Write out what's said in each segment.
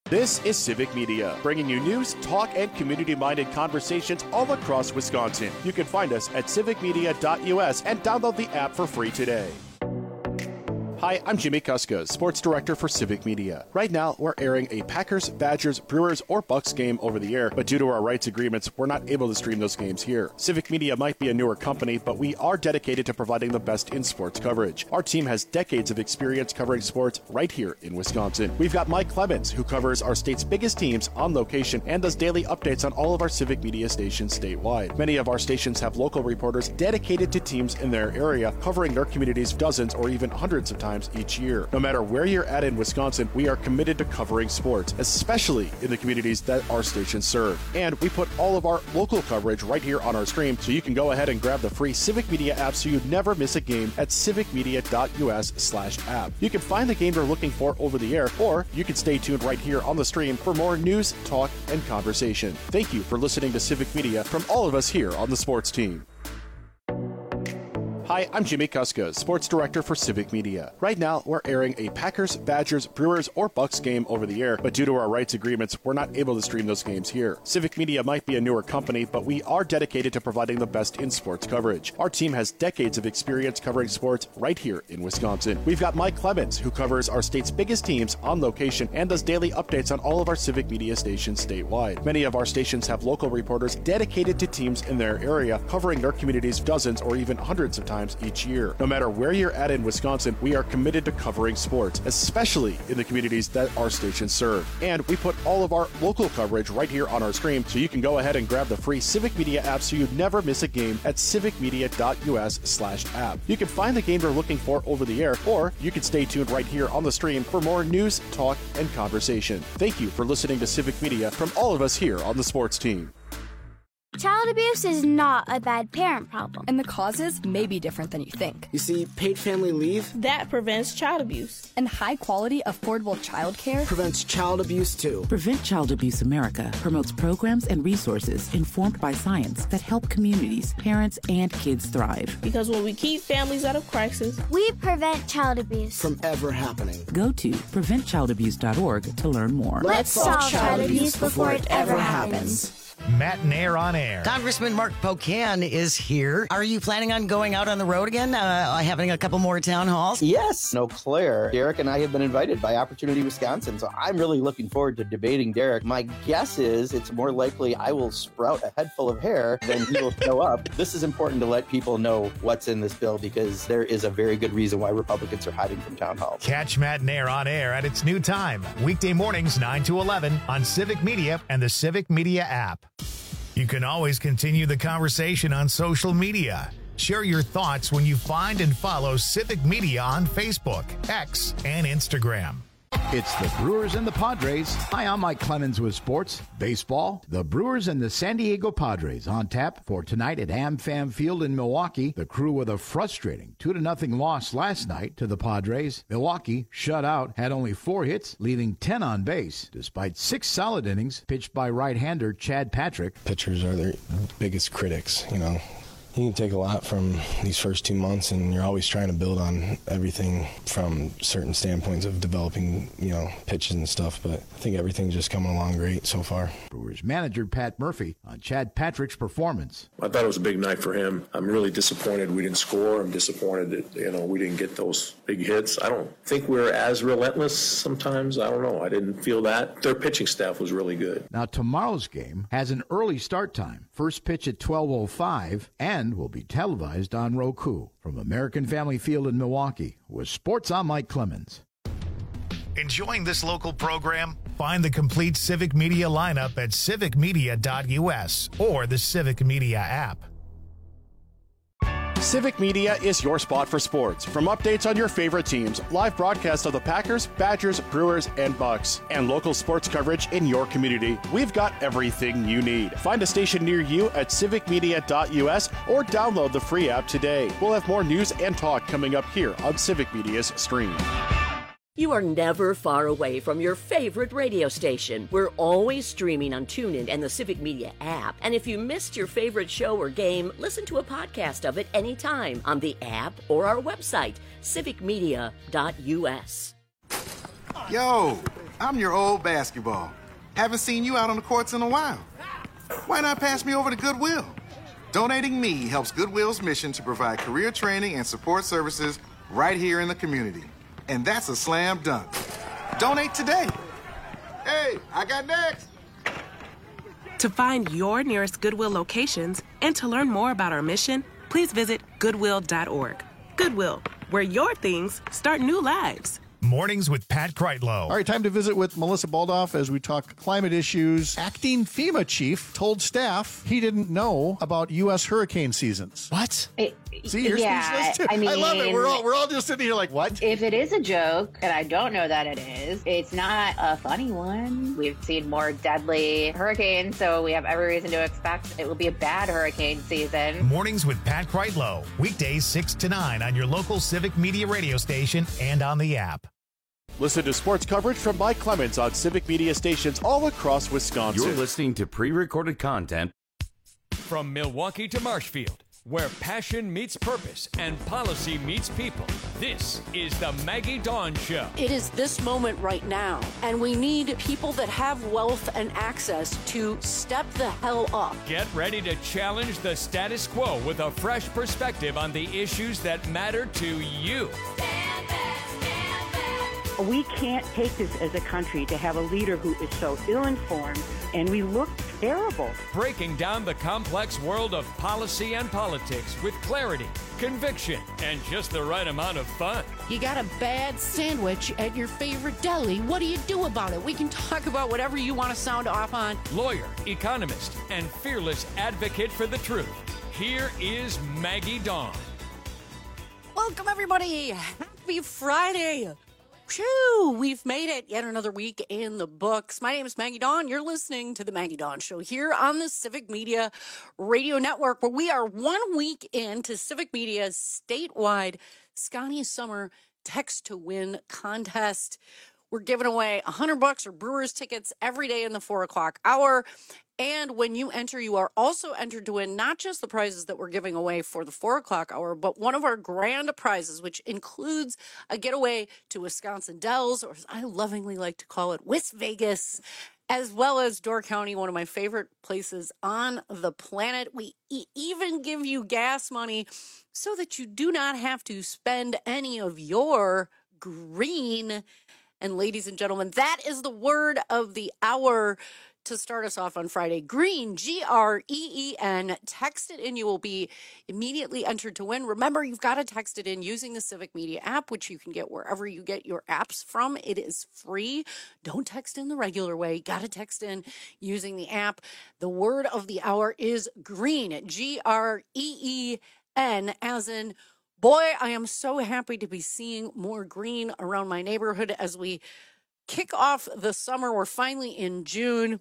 This is Civic Media, bringing you news, talk, and community-minded conversations all across Wisconsin. You can find us at civicmedia.us and download the app for free today. Hi, I'm Jimmy Kuska, Sports Director for Civic Media. Right now, we're airing a Packers, Badgers, Brewers, or Bucks game over the air, but due to our rights agreements, we're not able to stream those games here. Civic Media might be a newer company, but we are dedicated to providing the best in sports coverage. Our team has decades of experience covering sports right here in Wisconsin. We've got Mike Clemens, who covers our state's biggest teams on location and does daily updates on all of our Civic Media stations statewide. Many of our stations have local reporters dedicated to teams in their area, covering their communities dozens or even hundreds of times each year. No matter where you're at in Wisconsin, we are committed to covering sports, especially in the communities that our stations serve. And we put all of our local coverage right here on our stream, so you can go ahead and grab the free Civic Media app so you never miss a game at civicmedia.us/app. You can find the game you're looking for over the air, or you can stay tuned right here on the stream for more news, talk, and conversation. Thank you for listening to Civic Media from all of us here on the sports team. Hi, I'm Jimmy Kuska, Sports Director for Civic Media. Right now, we're airing a Packers, Badgers, Brewers, or Bucks game over the air, but due to our rights agreements, we're not able to stream those games here. Civic Media might be a newer company, but we are dedicated to providing the best in sports coverage. Our team has decades of experience covering sports right here in Wisconsin. We've got Mike Clemens, who covers our state's biggest teams on location and does daily updates on all of our Civic Media stations statewide. Many of our stations have local reporters dedicated to teams in their area, covering their communities dozens or even hundreds of times each year. No matter where you're at in Wisconsin, we are committed to covering sports, especially in the communities that our stations serve. And we put all of our local coverage right here on our stream, so you can go ahead and grab the free Civic Media app so you never miss a game at civicmedia.us/app. You can find the game you're looking for over the air, or you can stay tuned right here on the stream for more news, talk, and conversation. Thank you for listening to Civic Media from all of us here on the sports team. Child abuse is not a bad parent problem. And the causes may be different than you think. You see, paid family leave, that prevents child abuse. And high-quality, affordable child care prevents child abuse, too. Prevent Child Abuse America promotes programs and resources informed by science that help communities, parents, and kids thrive. Because when we keep families out of crisis, we prevent child abuse from ever happening. Go to preventchildabuse.org to learn more. Let's solve child abuse before it ever happens. Matt Nair on air. Congressman Mark Pocan is here. Are you planning on going out on the road again, having a couple more town halls? Yes. Eau Claire. Derek and I have been invited by Opportunity Wisconsin, so I'm really looking forward to debating Derek. My guess is it's more likely I will sprout a head full of hair than he will show up. This is important to let people know what's in this bill, because there is a very good reason why Republicans are hiding from town halls. Catch Matt Nair on air at its new time, weekday mornings 9 to 11 on Civic Media and the Civic Media app. You can always continue the conversation on social media. Share your thoughts when you find and follow Civic Media on Facebook, X, and Instagram. It's the Brewers and the Padres. Hi, I'm Mike Clemens with sports. Baseball, the Brewers and the San Diego Padres on tap for tonight at AmFam Field in Milwaukee. The Crew with a frustrating 2-0 loss last night to the Padres. Milwaukee, shut out, had only 4 hits, leaving 10 on base, despite 6 solid innings pitched by right-hander Chad Patrick. Pitchers are their biggest critics, you know. You can take a lot from these first 2 months, and you're always trying to build on everything from certain standpoints of developing, pitches and stuff. But I think everything's just coming along great so far. Brewers manager Pat Murphy on Chad Patrick's performance. I thought it was a big night for him. I'm really disappointed we didn't score. I'm disappointed that, we didn't get those big hits. I don't think we're as relentless sometimes. I don't know. I didn't feel that. Their pitching staff was really good. Now, tomorrow's game has an early start time. First pitch at 12:05 and will be televised on Roku. From American Family Field in Milwaukee, with sports, I'm Mike Clemens. Enjoying this local program? Find the complete Civic Media lineup at civicmedia.us or the Civic Media app. Civic Media is your spot for sports. From updates on your favorite teams, live broadcasts of the Packers, Badgers, Brewers, and Bucks, and local sports coverage in your community, we've got everything you need. Find a station near you at civicmedia.us or download the free app today. We'll have more news and talk coming up here on Civic Media's stream. You are never far away from your favorite radio station. We're always streaming on TuneIn and the Civic Media app. And if you missed your favorite show or game, listen to a podcast of it anytime on the app or our website, civicmedia.us. Yo, I'm your old basketball. Haven't seen you out on the courts in a while. Why not pass me over to Goodwill? Donating me helps Goodwill's mission to provide career training and support services right here in the community. And that's a slam dunk. Donate today. Hey, I got next. To find your nearest Goodwill locations and to learn more about our mission, please visit Goodwill.org. Goodwill, where your things start new lives. Mornings with Pat Kreitlow. All right, time to visit with Melissa Baldoff as we talk climate issues. Acting FEMA chief told staff he didn't know about U.S. hurricane seasons. What? See, you're speechless too. I love it. We're all just sitting here like, what? If it is a joke, and I don't know that it is, it's not a funny one. We've seen more deadly hurricanes, so we have every reason to expect it will be a bad hurricane season. Mornings with Pat Kreitlow. Weekdays 6 to 9 on your local Civic Media radio station and on the app. Listen to sports coverage from Mike Clemens on Civic Media stations all across Wisconsin. You're listening to pre-recorded content. From Milwaukee to Marshfield, where passion meets purpose and policy meets people, this is the Maggie Dawn Show. It is this moment right now, and we need people that have wealth and access to step the hell up. Get ready to challenge the status quo with a fresh perspective on the issues that matter to you. We can't take this as a country to have a leader who is so ill-informed, and we look terrible. Breaking down the complex world of policy and politics with clarity, conviction, and just the right amount of fun. You got a bad sandwich at your favorite deli. What do you do about it? We can talk about whatever you want to sound off on. Lawyer, economist, and fearless advocate for the truth. Here is Maggie Dawn. Welcome, everybody. Happy Friday. Phew, we've made it. Yet another week in the books. My name is Maggie Dawn. You're listening to the Maggie Dawn Show here on the Civic Media Radio Network, where we are 1 week into Civic Media's statewide Scotty Summer Text to Win contest. We're giving away $100 or Brewers tickets every day in the 4 o'clock hour. And when you enter, you are also entered to win not just the prizes that we're giving away for the 4 o'clock hour, but one of our grand prizes, which includes a getaway to Wisconsin Dells, or as I lovingly like to call it, Wis Vegas, as well as Door County, one of my favorite places on the planet. We even give you gas money so that you do not have to spend any of your green. And ladies and gentlemen, that is the word of the hour to start us off on Friday. Green, Green. Text it in. You will be immediately entered to win. Remember, you've got to text it in using the Civic Media app, which you can get wherever you get your apps from. It is free. Don't text in the regular way. Got to text in using the app. The word of the hour is green, Green, as in, boy, I am so happy to be seeing more green around my neighborhood as we kick off the summer. We're finally in June.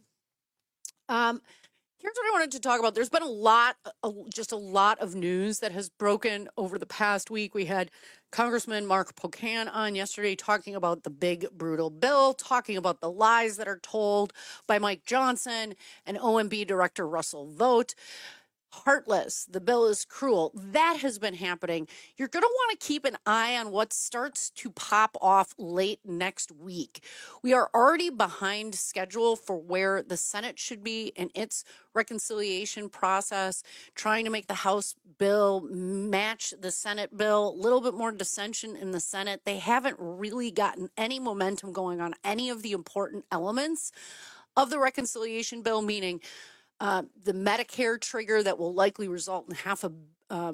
Here's what I wanted to talk about. There's been a lot of news that has broken over the past week. We had Congressman Mark Pocan on yesterday talking about the big, brutal bill, talking about the lies that are told by Mike Johnson and OMB Director Russell Vought. Heartless. The bill is cruel. That has been happening. You're going to want to keep an eye on what starts to pop off late next week. We are already behind schedule for where the Senate should be in its reconciliation process, trying to make the House bill match the Senate bill. A little bit more dissension in the Senate. They haven't really gotten any momentum going on any of the important elements of the reconciliation bill, meaning the Medicare trigger that will likely result in half a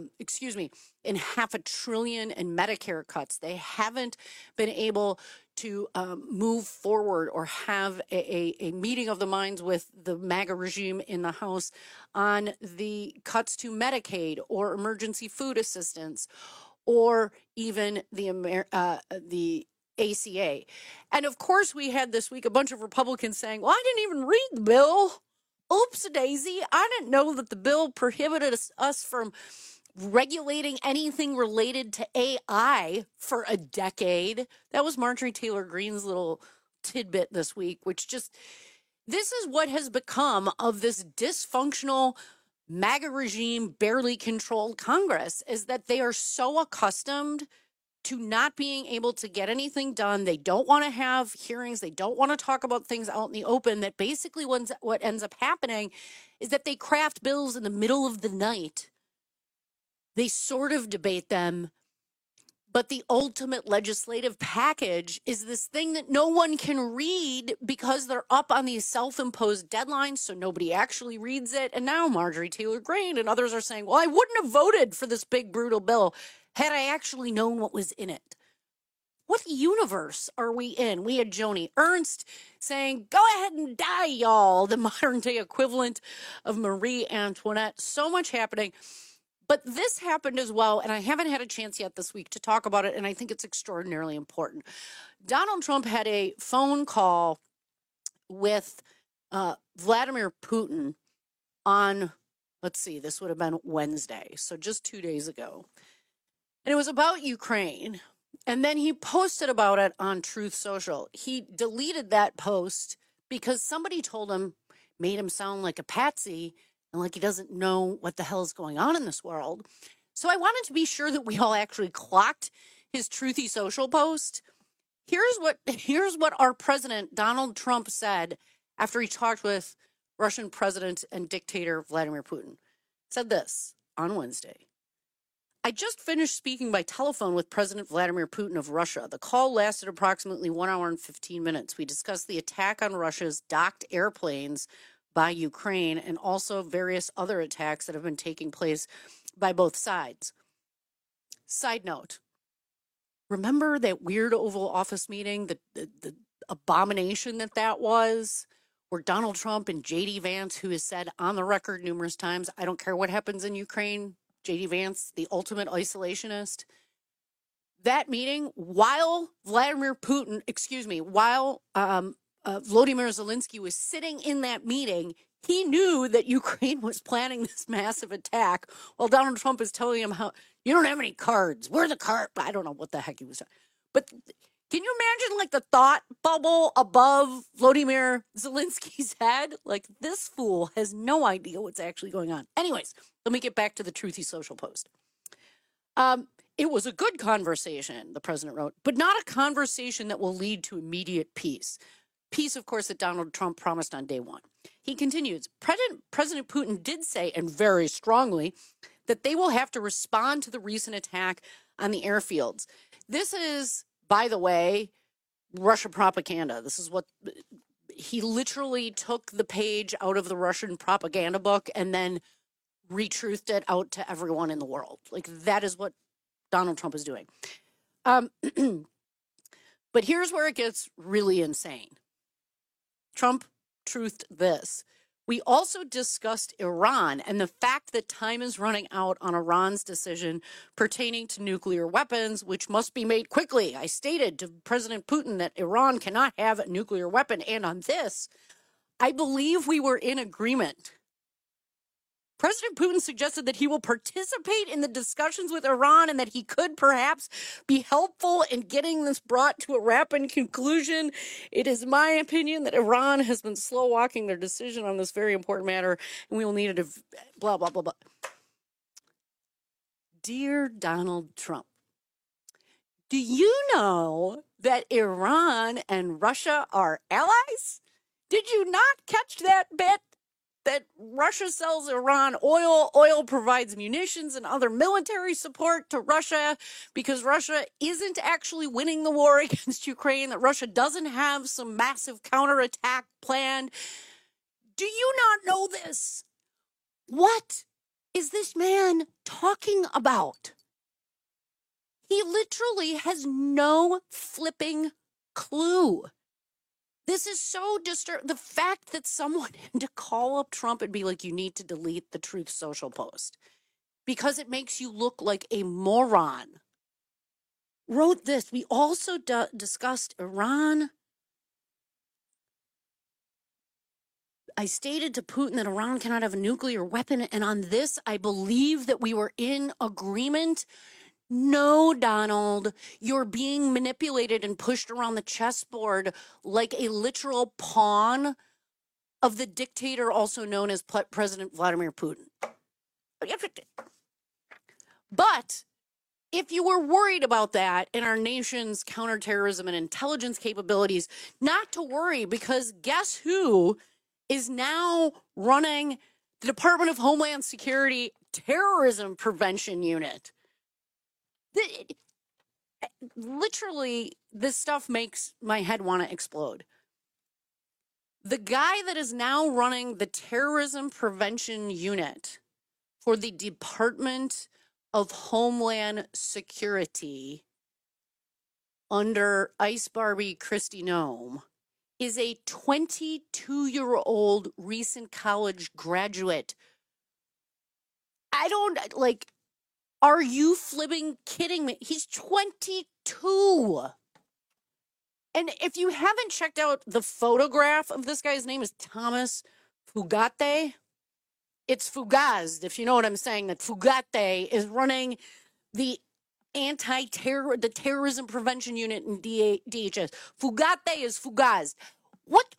trillion in Medicare cuts. They haven't been able to move forward or have a meeting of the minds with the MAGA regime in the House on the cuts to Medicaid or emergency food assistance or even the ACA. And of course, we had this week a bunch of Republicans saying, well, I didn't even read the bill. Oops-a-daisy, I didn't know that the bill prohibited us from regulating anything related to AI for a decade. That was Marjorie Taylor Greene's little tidbit this week, this is what has become of this dysfunctional MAGA regime, barely controlled Congress, is that they are so accustomed to not being able to get anything done. They don't want to have hearings. They don't want to talk about things out in the open. That basically what ends up happening is that they craft bills in the middle of the night. They sort of debate them, but the ultimate legislative package is this thing that no one can read because they're up on these self-imposed deadlines, so nobody actually reads it. And now Marjorie Taylor Greene and others are saying, well, I wouldn't have voted for this big, brutal bill had I actually known what was in it. What universe are we in? We had Joni Ernst saying, go ahead and die, y'all, the modern-day equivalent of Marie Antoinette. So much happening. But this happened as well, and I haven't had a chance yet this week to talk about it, and I think it's extraordinarily important. Donald Trump had a phone call with Vladimir Putin on, let's see, this would have been Wednesday, so just 2 days ago. And it was about Ukraine, and then he posted about it on Truth Social. He deleted that post because somebody told him, made him sound like a patsy, and like he doesn't know what the hell is going on in this world. So I wanted to be sure that we all actually clocked his Truthy Social post. Here's what our president, Donald Trump, said after he talked with Russian President and dictator Vladimir Putin. Said this on Wednesday. I just finished speaking by telephone with President Vladimir Putin of Russia. The call lasted approximately 1 hour and 15 minutes. We discussed the attack on Russia's docked airplanes by Ukraine and also various other attacks that have been taking place by both sides. Side note, remember that weird Oval Office meeting, the abomination that was, where Donald Trump and J.D. Vance, who has said on the record numerous times, I don't care what happens in Ukraine, J.D. Vance, the ultimate isolationist. That meeting, while Vladimir Zelensky was sitting in that meeting, he knew that Ukraine was planning this massive attack while Donald Trump is telling him how you don't have any cards. Where are the cards? I don't know what the heck he was saying. But can you imagine like the thought bubble above Volodymyr Zelensky's head? Like, this fool has no idea what's actually going on. Anyways, let me get back to the Truthy Social post. It was a good conversation, the president wrote, but not a conversation that will lead to immediate peace. Peace, of course, that Donald Trump promised on day one. He continues, President Putin did say, and very strongly, that they will have to respond to the recent attack on the airfields. This is, by the way, Russia propaganda. This is what he literally took the page out of the Russian propaganda book and then retruthed it out to everyone in the world. Like, that is what Donald Trump is doing. But here's where it gets really insane. Trump truthed this. We also discussed Iran and the fact that time is running out on Iran's decision pertaining to nuclear weapons, which must be made quickly. I stated to President Putin that Iran cannot have a nuclear weapon. And on this, I believe we were in agreement. President Putin suggested that he will participate in the discussions with Iran and that he could perhaps be helpful in getting this brought to a rapid conclusion. It is my opinion that Iran has been slow walking their decision on this very important matter, and we will need it to blah, blah, blah, blah. Dear Donald Trump, do you know that Iran and Russia are allies? Did you not catch that bit? That Russia sells Iran oil. Oil provides munitions and other military support to Russia because Russia isn't actually winning the war against Ukraine, that Russia doesn't have some massive counterattack planned. Do you not know this? What is this man talking about? He literally has no flipping clue. This is so disturbing. The fact that someone had to call up Trump and be like, you need to delete the Truth Social post because it makes you look like a moron. Wrote this. We also discussed Iran. I stated to Putin that Iran cannot have a nuclear weapon. And on this, I believe that we were in agreement. No, Donald, you're being manipulated and pushed around the chessboard like a literal pawn of the dictator also known as President Vladimir Putin. But if you were worried about that in our nation's counterterrorism and intelligence capabilities, not to worry, because guess who is now running the Department of Homeland Security Terrorism Prevention Unit? Literally, this stuff makes my head want to explode. The guy that is now running the Terrorism Prevention Unit for the Department of Homeland Security under Ice Barbie Kristi Noem is a 22-year-old recent college graduate. I don't, like, are you flipping kidding me? He's 22. And if you haven't checked out the photograph of this guy's name is Thomas Fugate. It's Fugazed, if you know what I'm saying, that Fugate is running the the terrorism prevention unit in DHS. Fugate is Fugazed. What?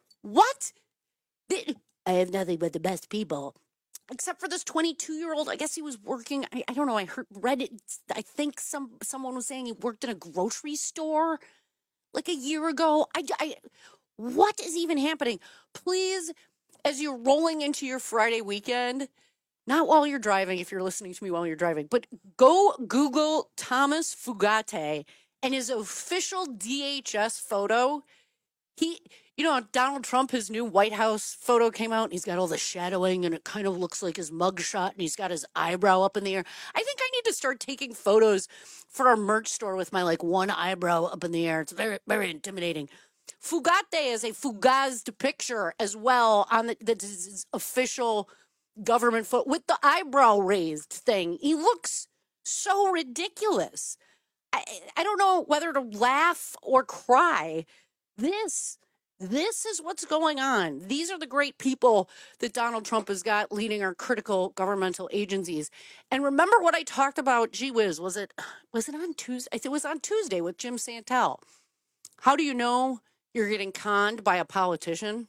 I have nothing but the best people. Except for this 22-year-old, I guess he was working, I don't know, read it, I think someone was saying he worked in a grocery store like a year ago. What is even happening? Please, as you're rolling into your Friday weekend, not while you're driving, if you're listening to me while you're driving, but go Google Thomas Fugate and his official DHS photo. Donald Trump, his new White House photo came out, and he's got all the shadowing, and it kind of looks like his mugshot, and he's got his eyebrow up in the air. I think I need to start taking photos for our merch store with my, one eyebrow up in the air. It's very, very intimidating. Fugate is a fugazed picture as well on the official government photo with the eyebrow raised thing. He looks so ridiculous. I don't know whether to laugh or cry. This is what's going on. These are the great people that Donald Trump has got leading our critical governmental agencies. And remember what I talked about, gee whiz, was it on Tuesday? I think it was on Tuesday with Jim Santel. How do you know you're getting conned by a politician?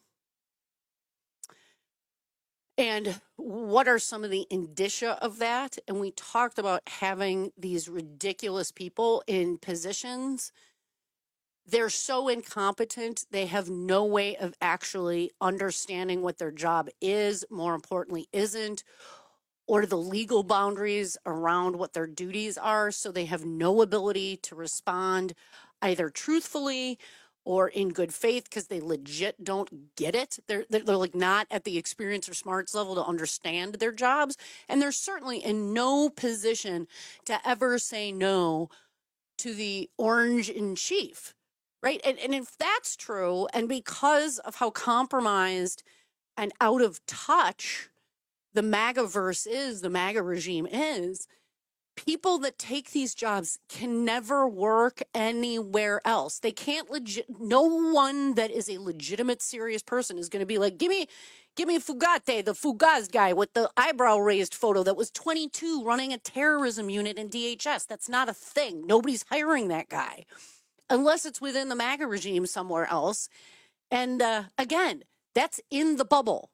And what are some of the indicia of that? And we talked about having these ridiculous people in positions. They're so incompetent, they have no way of actually understanding what their job is, more importantly, isn't, or the legal boundaries around what their duties are. So they have no ability to respond either truthfully or in good faith because they legit don't get it. They're not at the experience or smarts level to understand their jobs. And they're certainly in no position to ever say no to the orange in chief. Right. And if that's true, and because of how compromised and out of touch the MAGA-verse is, the MAGA regime is, people that take these jobs can never work anywhere else. They can't no one that is a legitimate, serious person is going to be like, give me Fugate, the Fugaz guy with the eyebrow raised photo that was 22 running a terrorism unit in DHS. That's not a thing. Nobody's hiring that guy. Unless it's within the MAGA regime somewhere else. And again, that's in the bubble.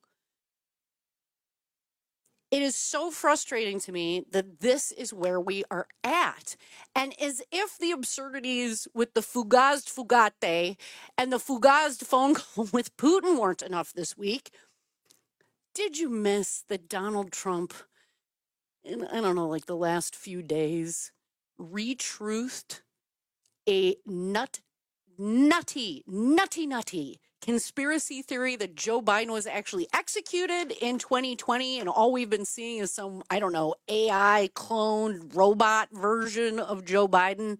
It is so frustrating to me that this is where we are at. And as if the absurdities with the Fugazed Fugate and the Fugazed phone call with Putin weren't enough this week, did you miss that Donald Trump, in, the last few days, retruthed a nutty conspiracy theory that Joe Biden was actually executed in 2020, and all we've been seeing is some, AI cloned robot version of Joe Biden?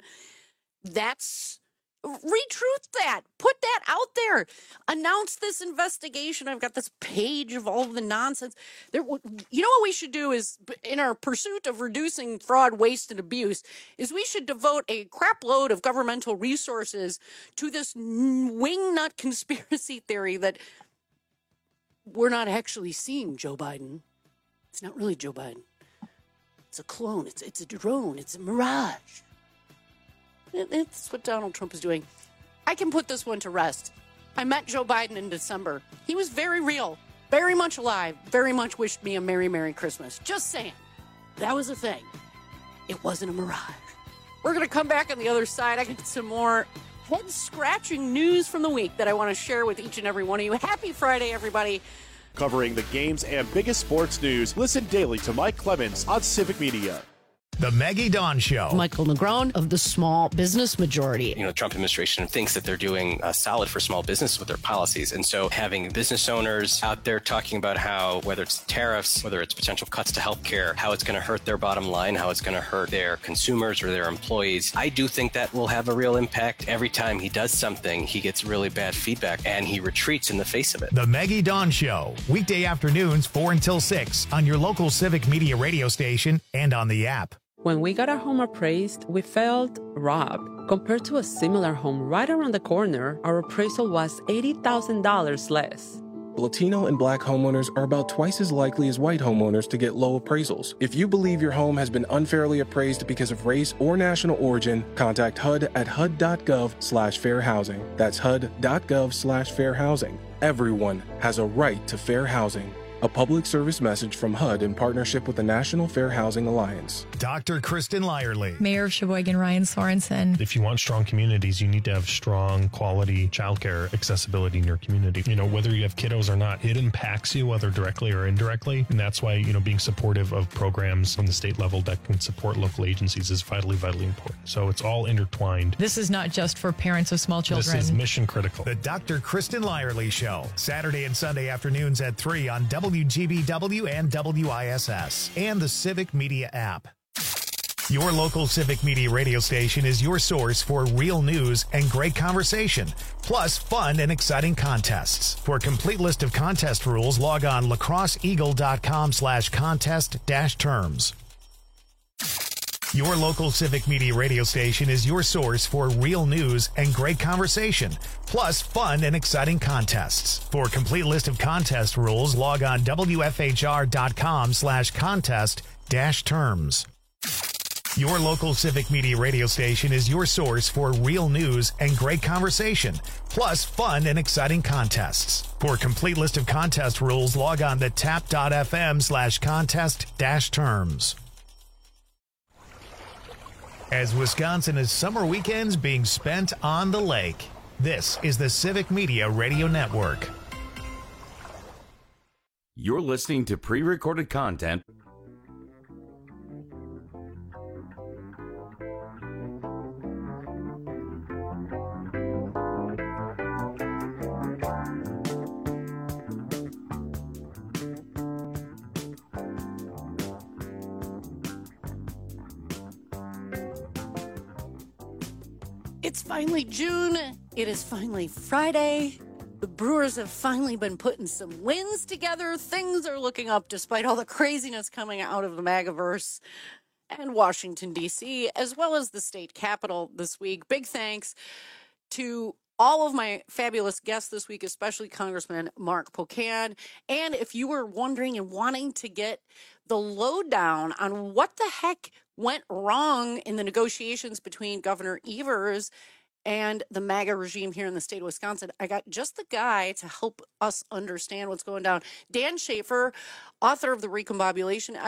Retruth that. Put that out there. Announce this investigation. I've got this page of all of the nonsense. You know what we should do is, in our pursuit of reducing fraud, waste, and abuse, is we should devote a crap load of governmental resources to this wingnut conspiracy theory that we're not actually seeing Joe Biden. It's not really Joe Biden. It's a clone. It's a drone. It's a mirage. It's what Donald Trump is doing. I can put this one to rest. I met Joe Biden in December. He was very real, very much alive, very much wished me a Merry, Merry Christmas. Just saying. That was a thing. it wasn't a mirage. We're going to come back on the other side. I got some more head-scratching news from the week that I want to share with each and every one of you. Happy Friday, everybody. Covering the games and biggest sports news, listen daily to Mike Clemens on Civic Media. The Maggie Dawn Show. Michael Negron of the Small Business Majority. The Trump administration thinks that they're doing solid for small business with their policies. And so having business owners out there talking about how, whether it's tariffs, whether it's potential cuts to healthcare, how it's going to hurt their bottom line, how it's going to hurt their consumers or their employees, I do think that will have a real impact. Every time he does something, he gets really bad feedback and he retreats in the face of it. The Maggie Dawn Show, weekday afternoons 4 until 6 on your local Civic Media radio station and on the app. When we got our home appraised, we felt robbed. Compared to a similar home right around the corner, our appraisal was $80,000 less. Latino and Black homeowners are about twice as likely as white homeowners to get low appraisals. If you believe your home has been unfairly appraised because of race or national origin, contact HUD at HUD.gov/fair housing. That's HUD.gov/fair housing. Everyone has a right to fair housing. A public service message from HUD in partnership with the National Fair Housing Alliance. Dr. Kristen Lyerly. Mayor of Sheboygan, Ryan Sorensen. If you want strong communities, you need to have strong quality childcare accessibility in your community. Whether you have kiddos or not, it impacts you whether directly or indirectly. And that's why, being supportive of programs from the state level that can support local agencies is vitally, vitally important. So it's all intertwined. This is not just for parents of small children. This is mission critical. The Dr. Kristen Lyerly Show, Saturday and Sunday afternoons at 3 on WGBW and WISS and the Civic Media app. Your local Civic Media radio station is your source for real news and great conversation, plus fun and exciting contests. For a complete list of contest rules, log on lacrosseeagle.com/contest-terms. Your local Civic Media radio station is your source for real news and great conversation, plus fun and exciting contests. For a complete list of contest rules, log on wfhr.com/contest-terms. Your local Civic Media radio station is your source for real news and great conversation, plus fun and exciting contests. For a complete list of contest rules, log on to tap.fm/contest-terms. As Wisconsin is summer weekends being spent on the lake, this is the Civic Media Radio Network. You're listening to pre-recorded content. It's finally June. It is finally Friday. The Brewers have finally been putting some wins together. Things are looking up despite all the craziness coming out of the MAGAverse and Washington, D.C., as well as the state capitol this week. Big thanks to all of my fabulous guests this week, especially Congressman Mark Pocan. And if you were wondering and wanting to get the lowdown on what the heck went wrong in the negotiations between Governor Evers and the MAGA regime here in the state of Wisconsin, I got just the guy to help us understand what's going down. Dan Schaefer, author of the Recombobulation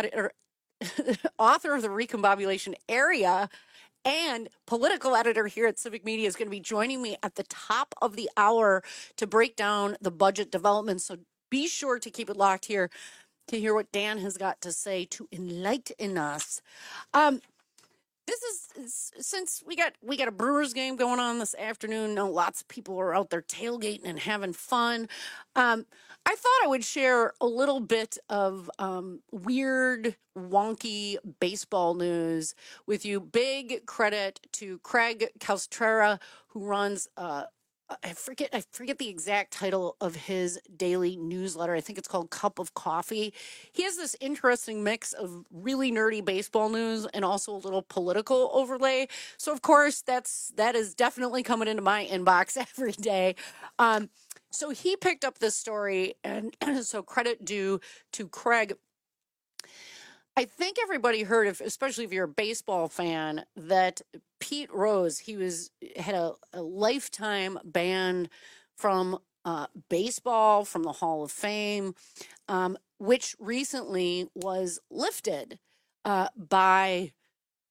Area and political editor here at Civic Media, is going to be joining me at the top of the hour to break down the budget development. So be sure to keep it locked here to hear what Dan has got to say to enlighten us. This is, since we got a Brewers game going on this afternoon, know lots of people are out there tailgating and having fun. I thought I would share a little bit of weird, wonky baseball news with you. Big credit to Craig Calstrera, who runs I forget the exact title of his daily newsletter. I think it's called Cup of Coffee. He has this interesting mix of really nerdy baseball news and also a little political overlay. So of course that is definitely coming into my inbox every day. So he picked up this story, and so credit due to Craig. I think everybody heard of, especially if you're a baseball fan, that Pete Rose, had a lifetime ban from baseball, from the Hall of Fame, which recently was lifted by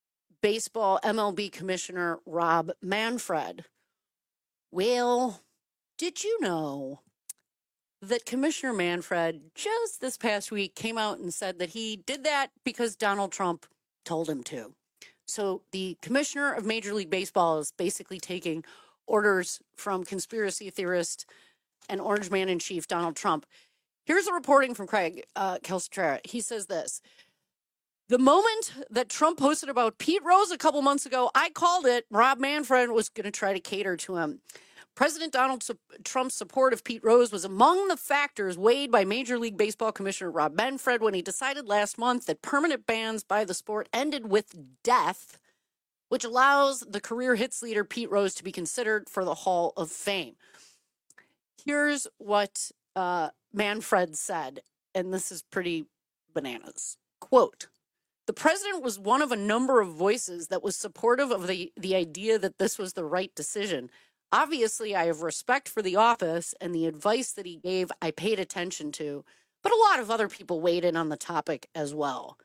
Baseball MLB Commissioner Rob Manfred. Well, did you know that Commissioner Manfred just this past week came out and said that he did that because Donald Trump told him to? So the commissioner of Major League Baseball is basically taking orders from conspiracy theorist and Orange Man in Chief Donald Trump. Here's a reporting from Craig Calcaterra. He says this: the moment that Trump posted about Pete Rose a couple months ago, I called it. Rob Manfred was going to try to cater to him. President Donald Trump's support of Pete Rose was among the factors weighed by Major League Baseball Commissioner Rob Manfred when he decided last month that permanent bans by the sport ended with death, which allows the career hits leader Pete Rose to be considered for the Hall of Fame. Here's what Manfred said, and this is pretty bananas. Quote, the president was one of a number of voices that was supportive of the idea that this was the right decision. Obviously, I have respect for the office and the advice that he gave I paid attention to, but a lot of other people weighed in on the topic as well.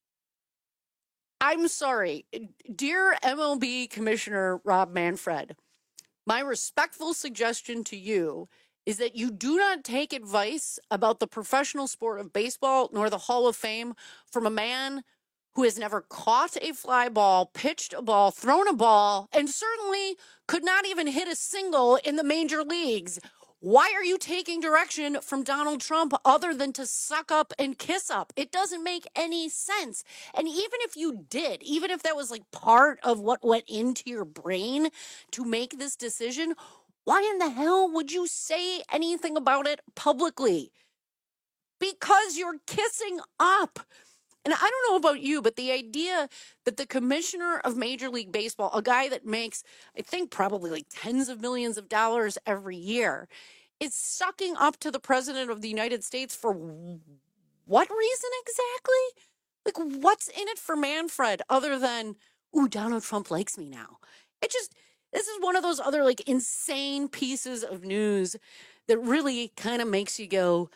I'm sorry, dear MLB Commissioner Rob Manfred, my respectful suggestion to you is that you do not take advice about the professional sport of baseball nor the Hall of Fame from a man who has never caught a fly ball, pitched a ball, thrown a ball, and certainly could not even hit a single in the major leagues. Why are you taking direction from Donald Trump other than to suck up and kiss up? It doesn't make any sense. And even if you did, even if that was like part of what went into your brain to make this decision, why in the hell would you say anything about it publicly? Because you're kissing up. And I don't know about you, but the idea that the commissioner of Major League Baseball, a guy that makes, I think, probably like tens of millions of dollars every year, is sucking up to the president of the United States for what reason exactly? Like, what's in it for Manfred other than, ooh, Donald Trump likes me now? This is one of those other like insane pieces of news that really kind of makes you go,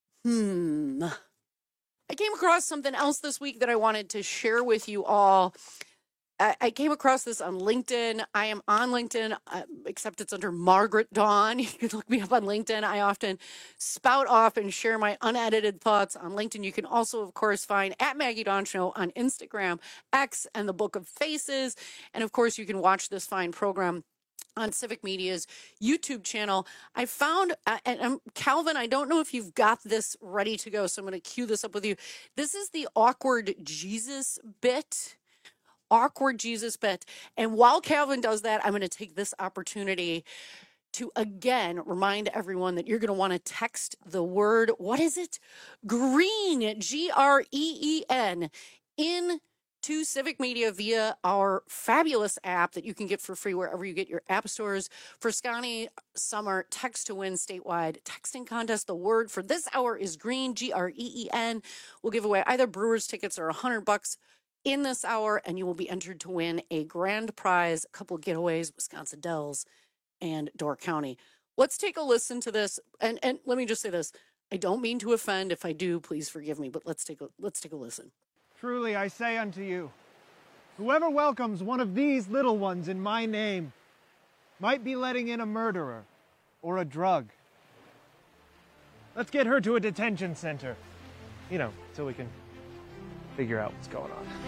I came across something else this week that I wanted to share with you all. I came across this on LinkedIn. I am on LinkedIn, except it's under Margaret Dawn. You can look me up on LinkedIn. I often spout off and share my unedited thoughts on LinkedIn. You can also, of course, find at Maggie Dawn Show on Instagram, X, and the Book of Faces. And, of course, you can watch this fine program on Civic Media's YouTube channel. I found, and Calvin, I don't know if you've got this ready to go, so I'm going to cue this up with you. This is the Awkward Jesus bit. Awkward Jesus bit. And while Calvin does that, I'm going to take this opportunity to again remind everyone that you're going to want to text the word, what is it? Green, Green, in to Civic Media via our fabulous app that you can get for free wherever you get your app stores. For Scotty Summer Text to Win statewide texting contest, the word for this hour is green, Green. We'll give away either Brewers tickets or $100 in this hour, and you will be entered to win a grand prize, a couple of getaways, Wisconsin Dells and Door County. Let's take a listen to this. And let me just say this. I don't mean to offend. If I do, please forgive me, but let's take a listen. Truly I say unto you, whoever welcomes one of these little ones in my name might be letting in a murderer or a drug. Let's get her to a detention center, so we can figure out what's going on.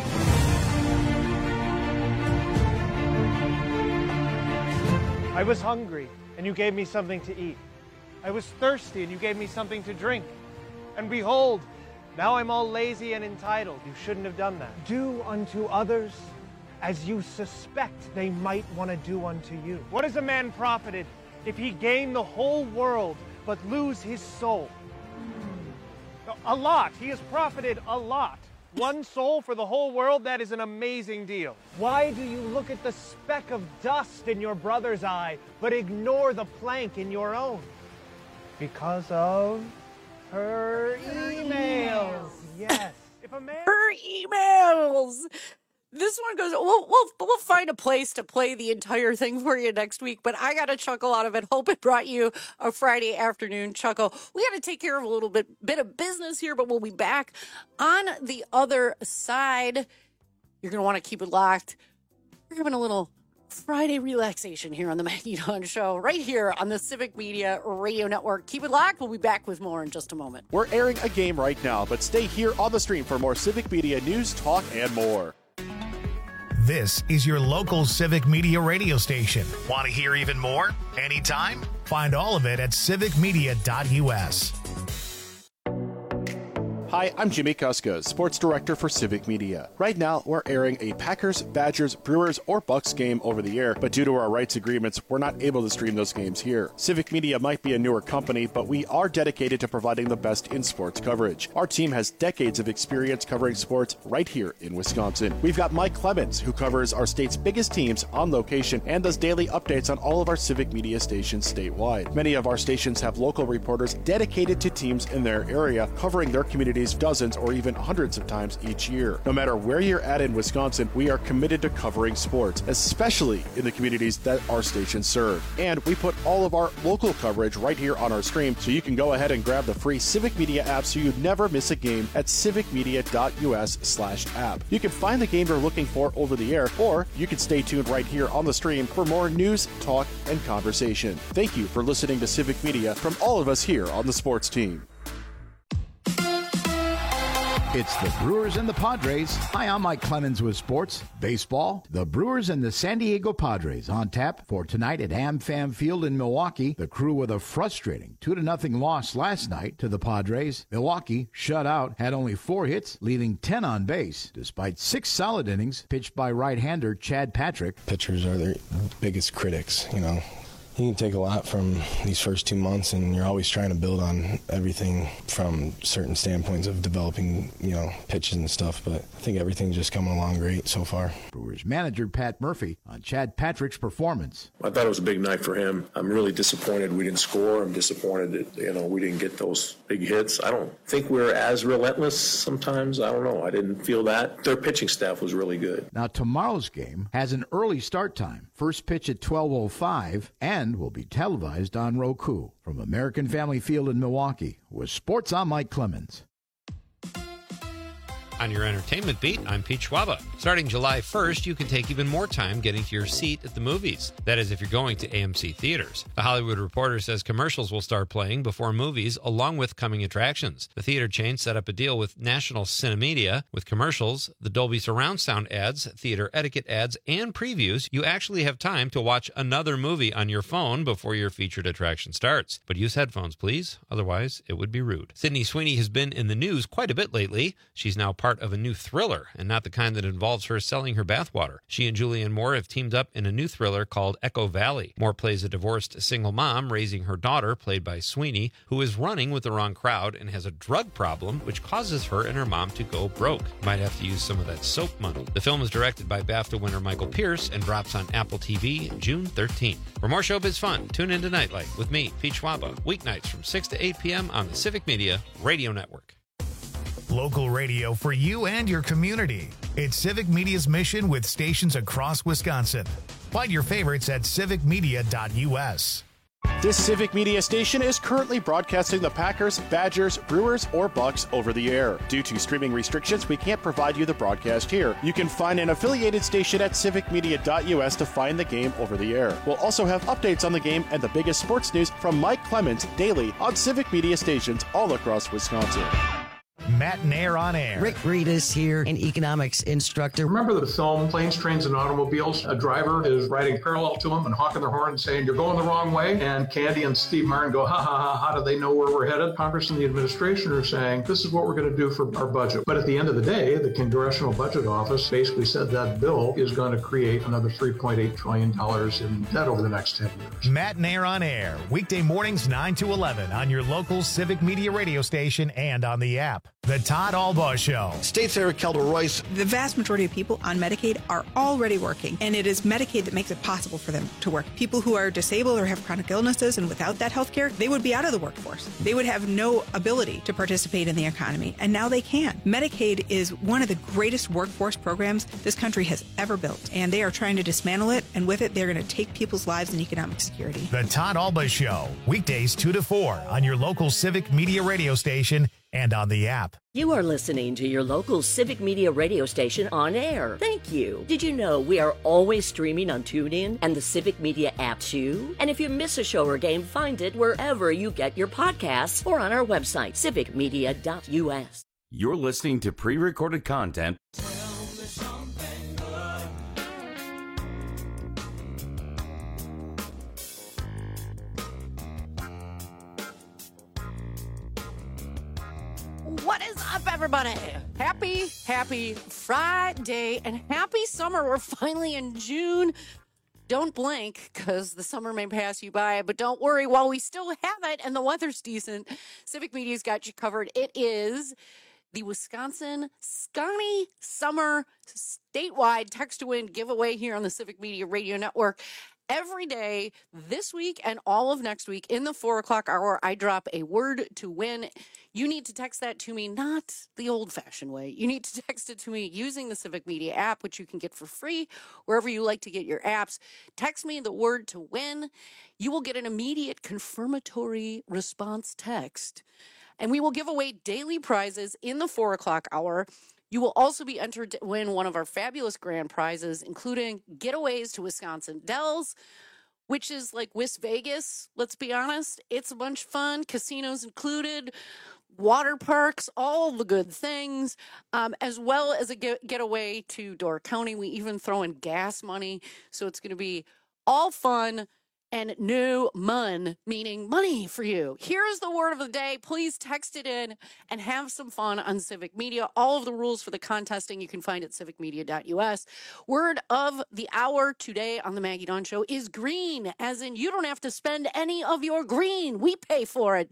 I was hungry, and you gave me something to eat. I was thirsty, and you gave me something to drink. And behold, now I'm all lazy and entitled. You shouldn't have done that. Do unto others as you suspect they might want to do unto you. What is a man profited if he gain the whole world but lose his soul? A lot. He has profited a lot. One soul for the whole world, that is an amazing deal. Why do you look at the speck of dust in your brother's eye but ignore the plank in your own? Because of her emails. Yes. If a man... Her emails. This one goes, we'll find a place to play the entire thing for you next week, but I got a chuckle out of it. Hope it brought you a Friday afternoon chuckle. We got to take care of a little bit of business here, but we'll be back on the other side. You're going to want to keep it locked. We're having a little Friday relaxation here on the Maggie Dawn Show, right here on the Civic Media Radio Network. Keep it locked. We'll be back with more in just a moment. We're airing a game right now, but stay here on the stream for more Civic Media news, talk, and more. This is your local Civic Media radio station. Want to hear even more? Anytime? Find all of it at civicmedia.us. Hi, I'm Jimmy Kuska, Sports Director for Civic Media. Right now, we're airing a Packers, Badgers, Brewers, or Bucks game over the air, but due to our rights agreements, we're not able to stream those games here. Civic Media might be a newer company, but we are dedicated to providing the best in sports coverage. Our team has decades of experience covering sports right here in Wisconsin. We've got Mike Clemens, who covers our state's biggest teams on location and does daily updates on all of our Civic Media stations statewide. Many of our stations have local reporters dedicated to teams in their area, covering their communities dozens or even hundreds of times each year. No matter where you're at in Wisconsin, we are committed to covering sports, especially in the communities that our stations serve. And we put all of our local coverage right here on our stream, so you can go ahead and grab the free Civic Media app so you never miss a game at civicmedia.us/app. You can find the game you're looking for over the air, or you can stay tuned right here on the stream for more news, talk, and conversation. Thank you for listening to Civic Media from all of us here on the sports team. It's the Brewers and the Padres. Hi, I'm Mike Clemens with sports, baseball, the Brewers and the San Diego Padres on tap for tonight at AmFam Field in Milwaukee. The Crew with a frustrating 2-0 loss last night to the Padres. Milwaukee, shut out, had only 4 hits, leaving 10 on base, despite 6 solid innings pitched by right-hander Chad Patrick. Pitchers are their biggest critics, you know. You can take a lot from these first 2 months, and you're always trying to build on everything from certain standpoints of developing, pitches and stuff. But I think everything's just coming along great so far. Brewers manager Pat Murphy on Chad Patrick's performance. I thought it was a big night for him. I'm really disappointed we didn't score. I'm disappointed that, we didn't get those big hits. I don't think we're as relentless sometimes. I don't know. I didn't feel that. Their pitching staff was really good. Now, tomorrow's game has an early start time. First pitch at 12:05 and will be televised on Roku. From American Family Field in Milwaukee, with sports, I'm Mike Clemens. On your entertainment beat, I'm Pete Schwaba. Starting July 1st, you can take even more time getting to your seat at the movies. That is, if you're going to AMC theaters. The Hollywood Reporter says commercials will start playing before movies, along with coming attractions. The theater chain set up a deal with National Cinemedia. With commercials, the Dolby Surround Sound ads, theater etiquette ads, and previews, you actually have time to watch another movie on your phone before your featured attraction starts. But use headphones, please. Otherwise, it would be rude. Sydney Sweeney has been in the news quite a bit lately. She's now part of a new thriller, and not the kind that involves her selling her bathwater. She and Julianne Moore have teamed up in a new thriller called Echo Valley. Moore plays a divorced single mom raising her daughter, played by Sweeney, who is running with the wrong crowd and has a drug problem, which causes her and her mom to go broke. Might have to use some of that soap money. The film is directed by BAFTA winner Michael Pierce and drops on Apple TV June 13th. For more showbiz fun, tune into Nightlight with me, Pete Schwaba, weeknights from 6 to 8 p.m. on the Civic Media Radio Network. Local radio for you and your community. It's Civic Media's mission with stations across Wisconsin. Find your favorites at civicmedia.us. This Civic Media station is currently broadcasting the Packers, Badgers, Brewers, or Bucks over the air. Due to streaming restrictions, we can't provide you the broadcast here. You can find an affiliated station at civicmedia.us to find the game over the air. We'll also have updates on the game and the biggest sports news from Mike Clemens daily on Civic Media stations all across Wisconsin. Matt Nair on air. Rick Reedus here, an economics instructor. Remember the film Planes, Trains, and Automobiles? A driver is riding parallel to him and honking their horn and saying, "You're going the wrong way." And Candy and Steve Martin go, "Ha ha ha, how do they know where we're headed?" Congress and the administration are saying, "This is what we're going to do for our budget." But at the end of the day, the Congressional Budget Office basically said that bill is going to create another $3.8 trillion in debt over the next 10 years. Matt Nair on air, weekday mornings 9 to 11 on your local Civic Media radio station and on the app. The Todd Albaugh Show. State Senator Kelda Royce. The vast majority of people on Medicaid are already working, and it is Medicaid that makes it possible for them to work. People who are disabled or have chronic illnesses, and without that health care, they would be out of the workforce. They would have no ability to participate in the economy, and now they can. Medicaid is one of the greatest workforce programs this country has ever built, and they are trying to dismantle it, and with it, they're going to take people's lives and economic security. The Todd Albaugh Show, weekdays 2 to 4 on your local Civic Media radio station and on the app. You are listening to your local Civic Media radio station on air. Thank you. Did you know we are always streaming on TuneIn and the Civic Media app too? And if you miss a show or game, find it wherever you get your podcasts or on our website, civicmedia.us. You're listening to pre-recorded content. What is up, everybody? Happy Friday and happy summer. We're finally in June. Don't blink because the summer may pass you by, but don't worry while we still have it and the weather's decent. Civic Media's got you covered. It is the Wisconsin Scotty Summer statewide text to win giveaway here on the Civic Media Radio Network. Every day this week and all of next week in the 4 o'clock hour, I drop a word to win. You need to text that to me, not the old-fashioned way. You need to text it to me using the Civic Media app, which you can get for free wherever you like to get your apps. Text me the word to win. You will get an immediate confirmatory response text, and we will give away daily prizes in the 4 o'clock hour. You will also be entered to win one of our fabulous grand prizes, including getaways to Wisconsin Dells, which is like Wis Vegas, let's be honest. It's a bunch of fun, casinos included, water parks, all the good things, as well as a getaway to Door County. We even throw in gas money, so it's going to be all fun and no mun, meaning money for you. Here is the word of the day. Please text it in and have some fun on Civic Media. All of the rules for the contesting you can find at civicmedia.us. Word of the hour today on the Maggie Dawn Show is green, as in you don't have to spend any of your green. We pay for it.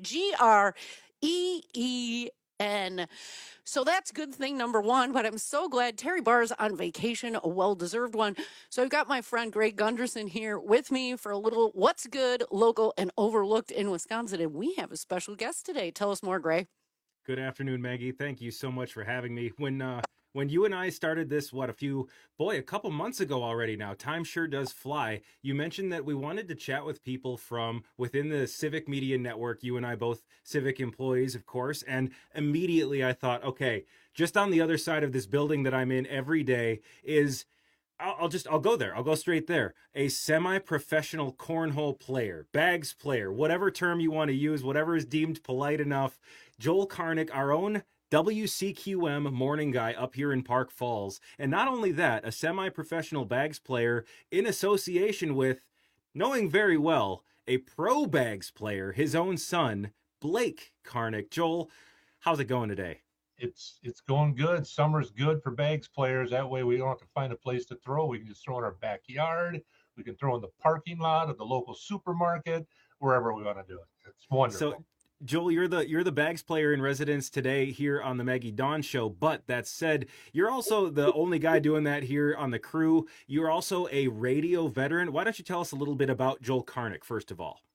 GREEN. So that's good thing number one, but I'm so glad Terry Barr's on vacation, a well-deserved one. So I've got my friend Greg Gunderson here with me for a little what's good, local, and overlooked in Wisconsin. And we have a special guest today. Tell us more, Greg. Good afternoon, Maggie. Thank you so much for having me. When you and I started this, a couple months ago already now, time sure does fly. You mentioned that we wanted to chat with people from within the Civic Media Network, you and I both Civic employees, of course, and immediately I thought, okay, just on the other side of this building that I'm in every day is, I'll go there. I'll go straight there. A semi-professional cornhole player, bags player, whatever term you want to use, whatever is deemed polite enough. Joel Karnick, our own WCQM morning guy up here in Park Falls. And not only that, a semi-professional bags player in association with, knowing very well, a pro bags player, his own son, Blake Karnick. Joel, how's it going today? It's going good. Summer's good for bags players. That way we don't have to find a place to throw. We can just throw in our backyard. We can throw in the parking lot of the local supermarket, wherever we want to do it. It's wonderful. So, Joel, you're the bags player in residence today here on the Maggie Dawn Show. But that said, you're also the only guy doing that here on the crew. You're also a radio veteran. Why don't you tell us a little bit about Joel Karnick, first of all?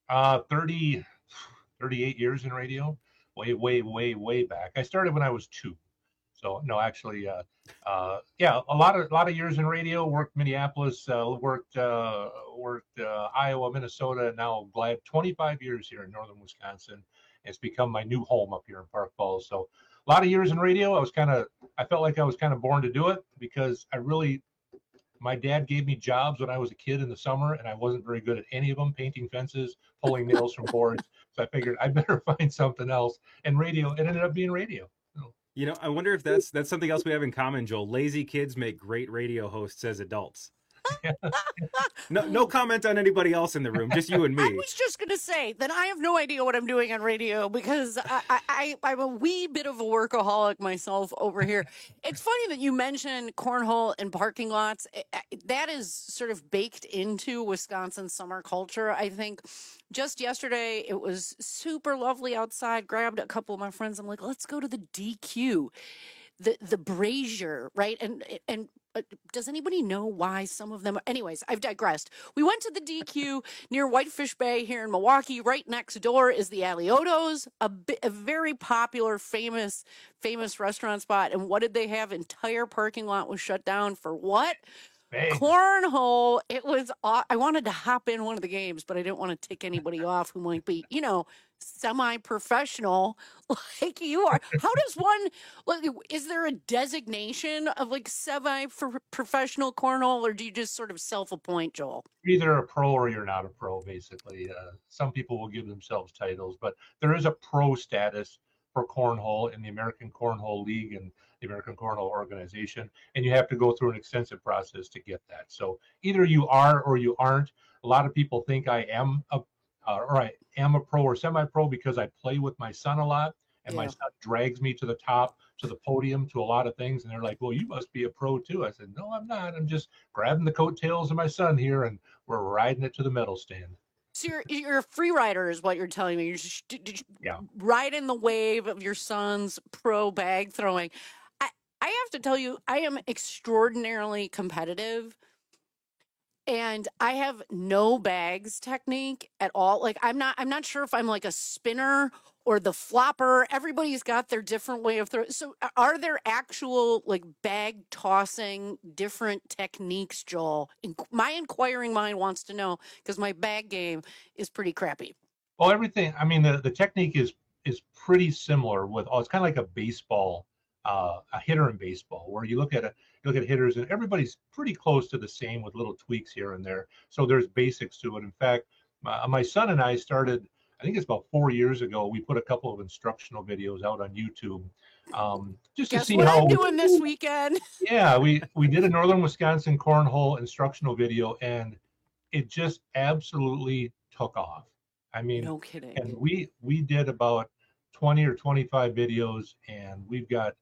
38 years in radio, way back. I started when I was 2. So no, actually, a lot of years in radio. Worked Minneapolis, worked Iowa, Minnesota, and now glad 25 years here in northern Wisconsin. It's become my new home up here in Park Falls. So a lot of years in radio. I felt like I was kind of born to do it because my dad gave me jobs when I was a kid in the summer, and I wasn't very good at any of them, painting fences, pulling nails from boards. So I figured I better find something else. And radio, it ended up being radio. You know, I wonder if that's something else we have in common, Joel. Lazy kids make great radio hosts as adults. No comment on anybody else in the room, just you and me. I was just going to say that I have no idea what I'm doing on radio because I'm a wee bit of a workaholic myself over here. It's funny that you mentioned cornhole and parking lots. That is sort of baked into Wisconsin summer culture, I think. Just yesterday, it was super lovely outside. Grabbed a couple of my friends. I'm like, let's go to the DQ, the Brazier, right? And does anybody know why some of them? Anyways, I've digressed. We went to the DQ near Whitefish Bay here in Milwaukee. Right next door is the Aliotos, a very popular, famous restaurant spot. And what did they have? Entire parking lot was shut down for what? cornhole. It was, I wanted to hop in one of the games, but I didn't want to tick anybody off who might be, semi-professional like you are. How does one, is there a designation of like semi-professional cornhole, or do you just sort of self-appoint, Joel? You're either a pro or you're not a pro, basically. Some people will give themselves titles, but there is a pro status for cornhole in the American Cornhole League and the American Cornhole Organization, and you have to go through an extensive process to get that. So either you are or you aren't. A lot of people think I am a pro or semi-pro because I play with my son a lot, and my son drags me to the top, to the podium, to a lot of things, and they're like, well, you must be a pro too. I said, no, I'm not. I'm just grabbing the coattails of my son here, and we're riding it to the medal stand. So you're a free rider is what you're telling me. You're just riding the wave of your son's pro bag throwing. I have to tell you, I am extraordinarily competitive, and I have no bags technique at all. Like I'm not sure if I'm like a spinner or the flopper. Everybody's got their different way of throwing. So are there actual like bag tossing different techniques, Joel? My inquiring mind wants to know because my bag game is pretty crappy. Well, everything. I mean, the technique is pretty similar with. It's kind of like a baseball, a hitter in baseball, where you look at hitters and everybody's pretty close to the same with little tweaks here and there. So there's basics to it. In fact, my son and I started. I think it's about 4 years ago. We put a couple of instructional videos out on YouTube, just to see how I'm doing this weekend. Yeah, we did a Northern Wisconsin cornhole instructional video, and it just absolutely took off. I mean, no kidding. And we did about 20 or 25 videos, and we've got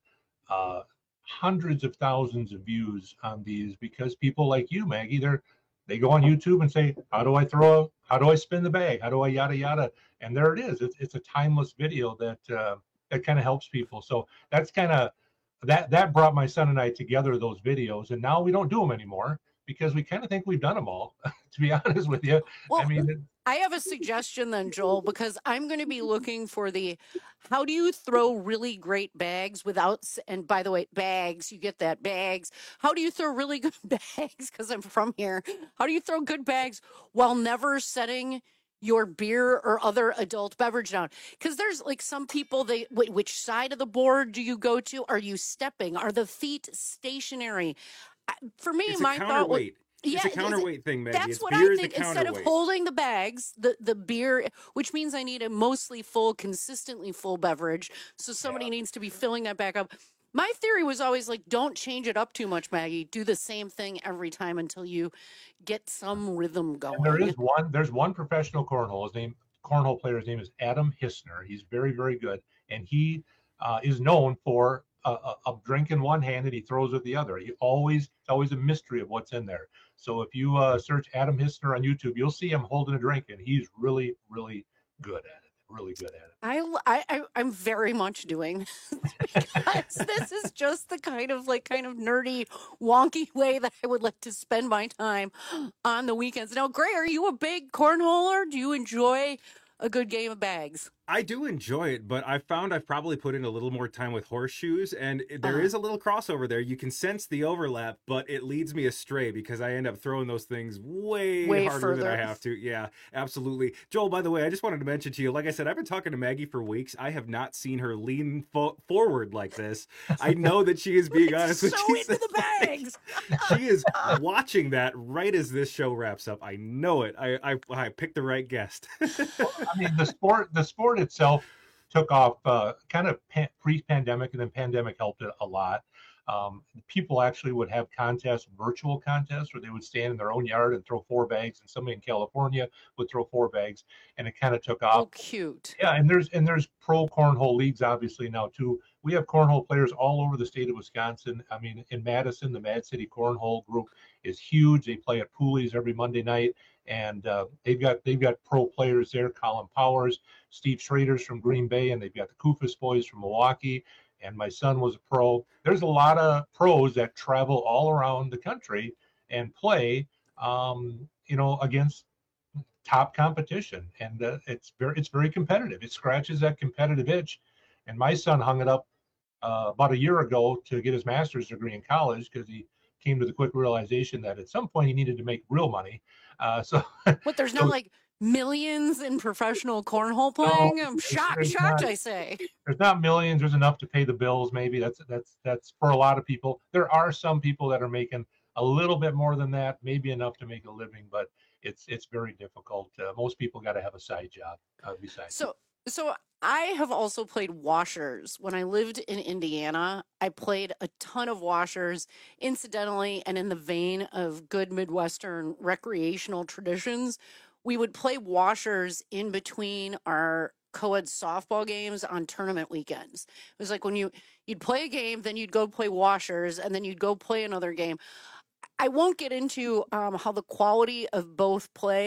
hundreds of thousands of views on these because people like you, Maggie, they go on YouTube and say, how do I throw? How do I spin the bag? How do I yada yada? And there it is. It's a timeless video that kind of helps people. So that's kind of that brought my son and I together, those videos, and now we don't do them anymore because we kind of think we've done them all. To be honest with you, well, I have a suggestion then, Joel, because I'm going to be looking for how do you throw really great bags without, and by the way, bags, you get that, bags. How do you throw really good bags? Because I'm from here. How do you throw good bags while never setting your beer or other adult beverage down? Because there's like some people, which side of the board do you go to? Are you stepping? Are the feet stationary? For me, it's my thought was, it's a counterweight thing, Maggie. That's what I think. Instead of holding the bags, the beer, which means I need a mostly full, consistently full beverage. So somebody needs to be filling that back up. My theory was always like, don't change it up too much, Maggie. Do the same thing every time until you get some rhythm going. And there's one professional cornhole player's name is Adam Hissner. He's very, very good. And he is known for a drink in one hand and he throws with the other. It's always a mystery of what's in there. So if you search Adam Hissner on YouTube, you'll see him holding a drink, and he's really, really good at it. Really good at it. I'm very much doing this because this is just the kind of nerdy, wonky way that I would like to spend my time on the weekends. Now, Gray, are you a big cornholer? Do you enjoy a good game of bags? I do enjoy it, but I found I've probably put in a little more time with horseshoes, and there is a little crossover there. You can sense the overlap, but it leads me astray because I end up throwing those things way harder further than I have to. Yeah, absolutely. Joel, by the way, I just wanted to mention to you, like I said, I've been talking to Maggie for weeks. I have not seen her lean forward like this. I know that she is being honest with you. So into the bags. She is watching that right as this show wraps up. I know it. I picked the right guest. I mean, the sport itself took off kind of pre-pandemic, and then pandemic helped it a lot. People actually would have virtual contests, where they would stand in their own yard and throw 4 bags, and somebody in California would throw 4 bags, and it kind of took off. Oh, cute. Yeah, and there's pro cornhole leagues obviously now too. We have cornhole players all over the state of Wisconsin. I mean, in Madison, the Mad City Cornhole group is huge. They play at Pooley's every Monday night, and they've got pro players there. Colin Powers, Steve Schrader's from Green Bay, and they've got the Kufis boys from Milwaukee. And my son was a pro. There's a lot of pros that travel all around the country and play, against top competition, and it's very competitive. It scratches that competitive itch. And my son hung it up about a year ago to get his master's degree in college because he came to the quick realization that at some point he needed to make real money. What, there's not like millions in professional cornhole playing? I'm shocked, I say. There's not millions. There's enough to pay the bills. Maybe that's for a lot of people. There are some people that are making a little bit more than that, maybe enough to make a living, but it's very difficult. Most people got to have a side job besides. So I have also played washers. When I lived in Indiana, I played a ton of washers. Incidentally, and in the vein of good Midwestern recreational traditions, we would play washers in between our co-ed softball games on tournament weekends. It was like when you'd play a game, then you'd go play washers, and then you'd go play another game. I won't get into how the quality of both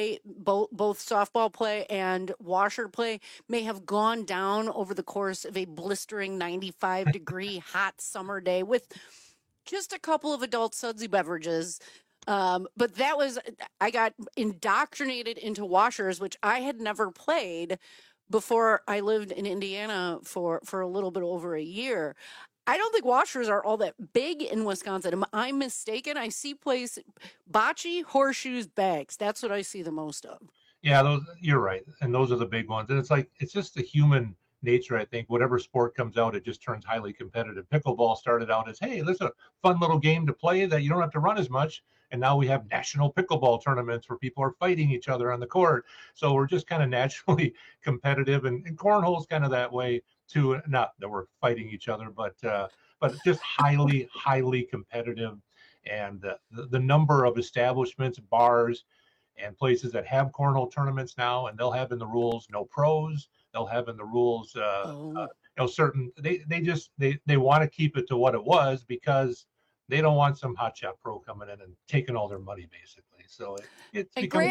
softball play and washer play may have gone down over the course of a blistering 95-degree hot summer day with just a couple of adult sudsy beverages. But I got indoctrinated into washers, which I had never played before I lived in Indiana for a little bit over a year. I don't think washers are all that big in Wisconsin. Am I mistaken? I see bocce, horseshoes, bags. That's what I see the most of. Yeah, you're right. And those are the big ones. And it's just the human nature, I think. Whatever sport comes out, it just turns highly competitive. Pickleball started out as, hey, this is a fun little game to play that you don't have to run as much. And now we have national pickleball tournaments where people are fighting each other on the court. So we're just kind of naturally competitive. And cornhole is kind of that way too. Not that we're fighting each other, but just highly, highly competitive. And the number of establishments, bars, and places that have cornhole tournaments now, and they'll have in the rules no pros. They'll have in the rules, certain. They want to keep it to what it was because they don't want some hotshot pro coming in and taking all their money, basically. So it's Gray,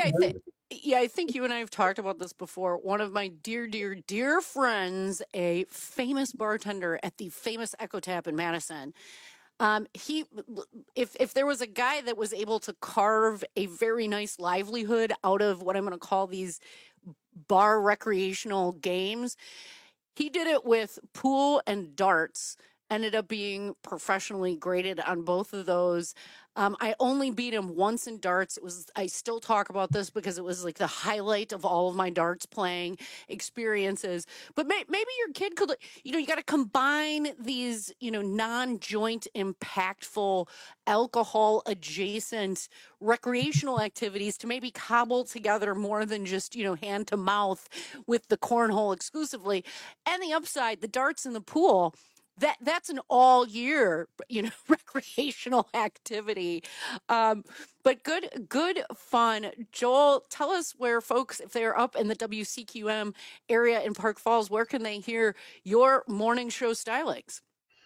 I think you and I have talked about this before. One of my dear, dear, dear friends, a famous bartender at the famous Echo Tap in Madison. If there was a guy that was able to carve a very nice livelihood out of what I'm going to call these bar recreational games, he did it with pool and darts. Ended up being professionally graded on both of those. I only beat him once in darts. I still talk about this because it was like the highlight of all of my darts playing experiences. But maybe your kid could, you got to combine these, non-joint impactful, alcohol adjacent recreational activities to maybe cobble together more than just, hand to mouth with the cornhole exclusively. And the upside, the darts in the pool, that's an all year, recreational activity. But good fun. Joel, tell us where folks, if they're up in the WCQM area in Park Falls, where can they hear your morning show stylings?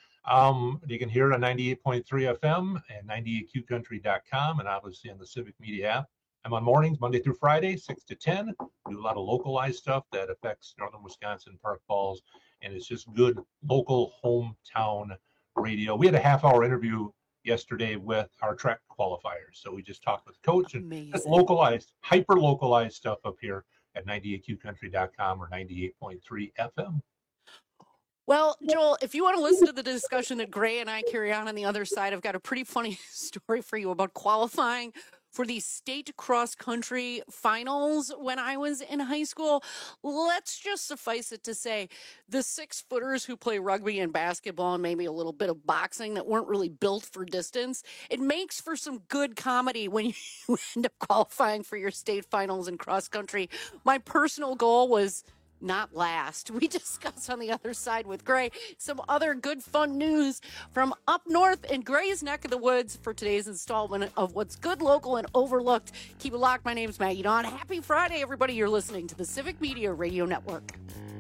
You can hear it on 98.3 FM and 98qcountry.com and obviously on the Civic Media app. I'm on mornings, Monday through Friday, 6 to 10. Do a lot of localized stuff that affects northern Wisconsin, Park Falls, and it's just good local hometown radio. We had a half-hour interview yesterday with our track qualifiers. So we just talked with the coach and localized, hyper-localized stuff up here at 98qcountry.com or 98.3 FM. Well, Joel, if you want to listen to the discussion that Gray and I carry on the other side, I've got a pretty funny story for you about qualifying for the state cross-country finals when I was in high school. Let's just suffice it to say the 6-footers who play rugby and basketball and maybe a little bit of boxing that weren't really built for distance, it makes for some good comedy when you end up qualifying for your state finals in cross-country. My personal goal was not last. We discuss on the other side with Gray some other good fun news from up north in Gray's neck of the woods for today's installment of What's Good, Local, and Overlooked. Keep it locked. My name's Maggie Dawn. Happy Friday, everybody. You're listening to the Civic Media Radio Network.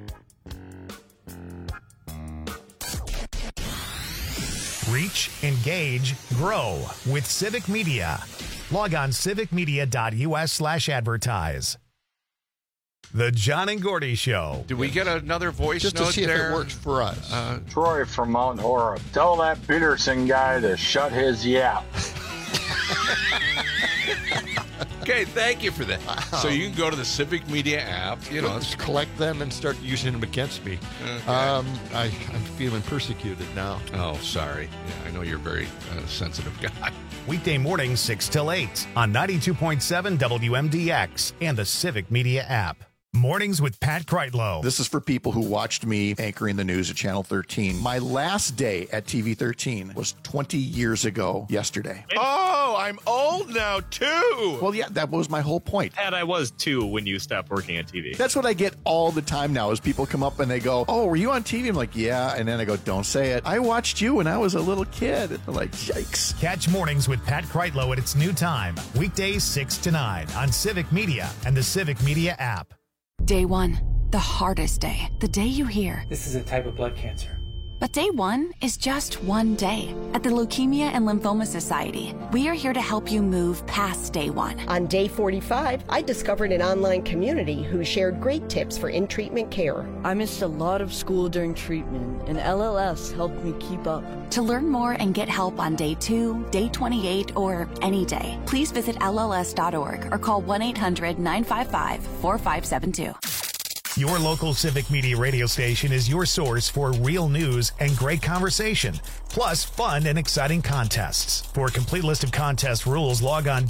Reach, engage, grow with Civic Media. Log on civicmedia.us/advertise. The John and Gordy Show. Did we get another voice just note to see there? if it works for us? Troy from Mount Horeb. Tell that Peterson guy to shut his yap. Okay, Hey, thank you for that. Wow. So you can go to the Civic Media app. Just collect them and start using them against me. Okay. I'm feeling persecuted now. Oh, sorry. Yeah, I know you're a very sensitive guy. Weekday mornings 6 till 8 on 92.7 WMDX and the Civic Media app. Mornings with Pat Kreitlow. This is for people who watched me anchoring the news at Channel 13. My last day at TV 13 was 20 years ago yesterday. Oh, I'm old now, too. Well, yeah, that was my whole point. Pat, I was too when you stopped working at TV. That's what I get all the time now is people come up and they go, oh, were you on TV? I'm like, yeah. And then I go, don't say it. I watched you when I was a little kid. And they're like, yikes. Catch Mornings with Pat Kreitlow at its new time. Weekdays 6 to 9 on Civic Media and the Civic Media app. Day 1, the hardest day, the day you hear, This is a type of blood cancer. But day 1 is just one day. At the Leukemia and Lymphoma Society, we are here to help you move past day 1. On day 45, I discovered an online community who shared great tips for in-treatment care. I missed a lot of school during treatment, and LLS helped me keep up. To learn more and get help on day 2, day 28, or any day, please visit LLS.org or call 1-800-955-4572. Your local Civic Media radio station is your source for real news and great conversation, plus fun and exciting contests. For a complete list of contest rules, log on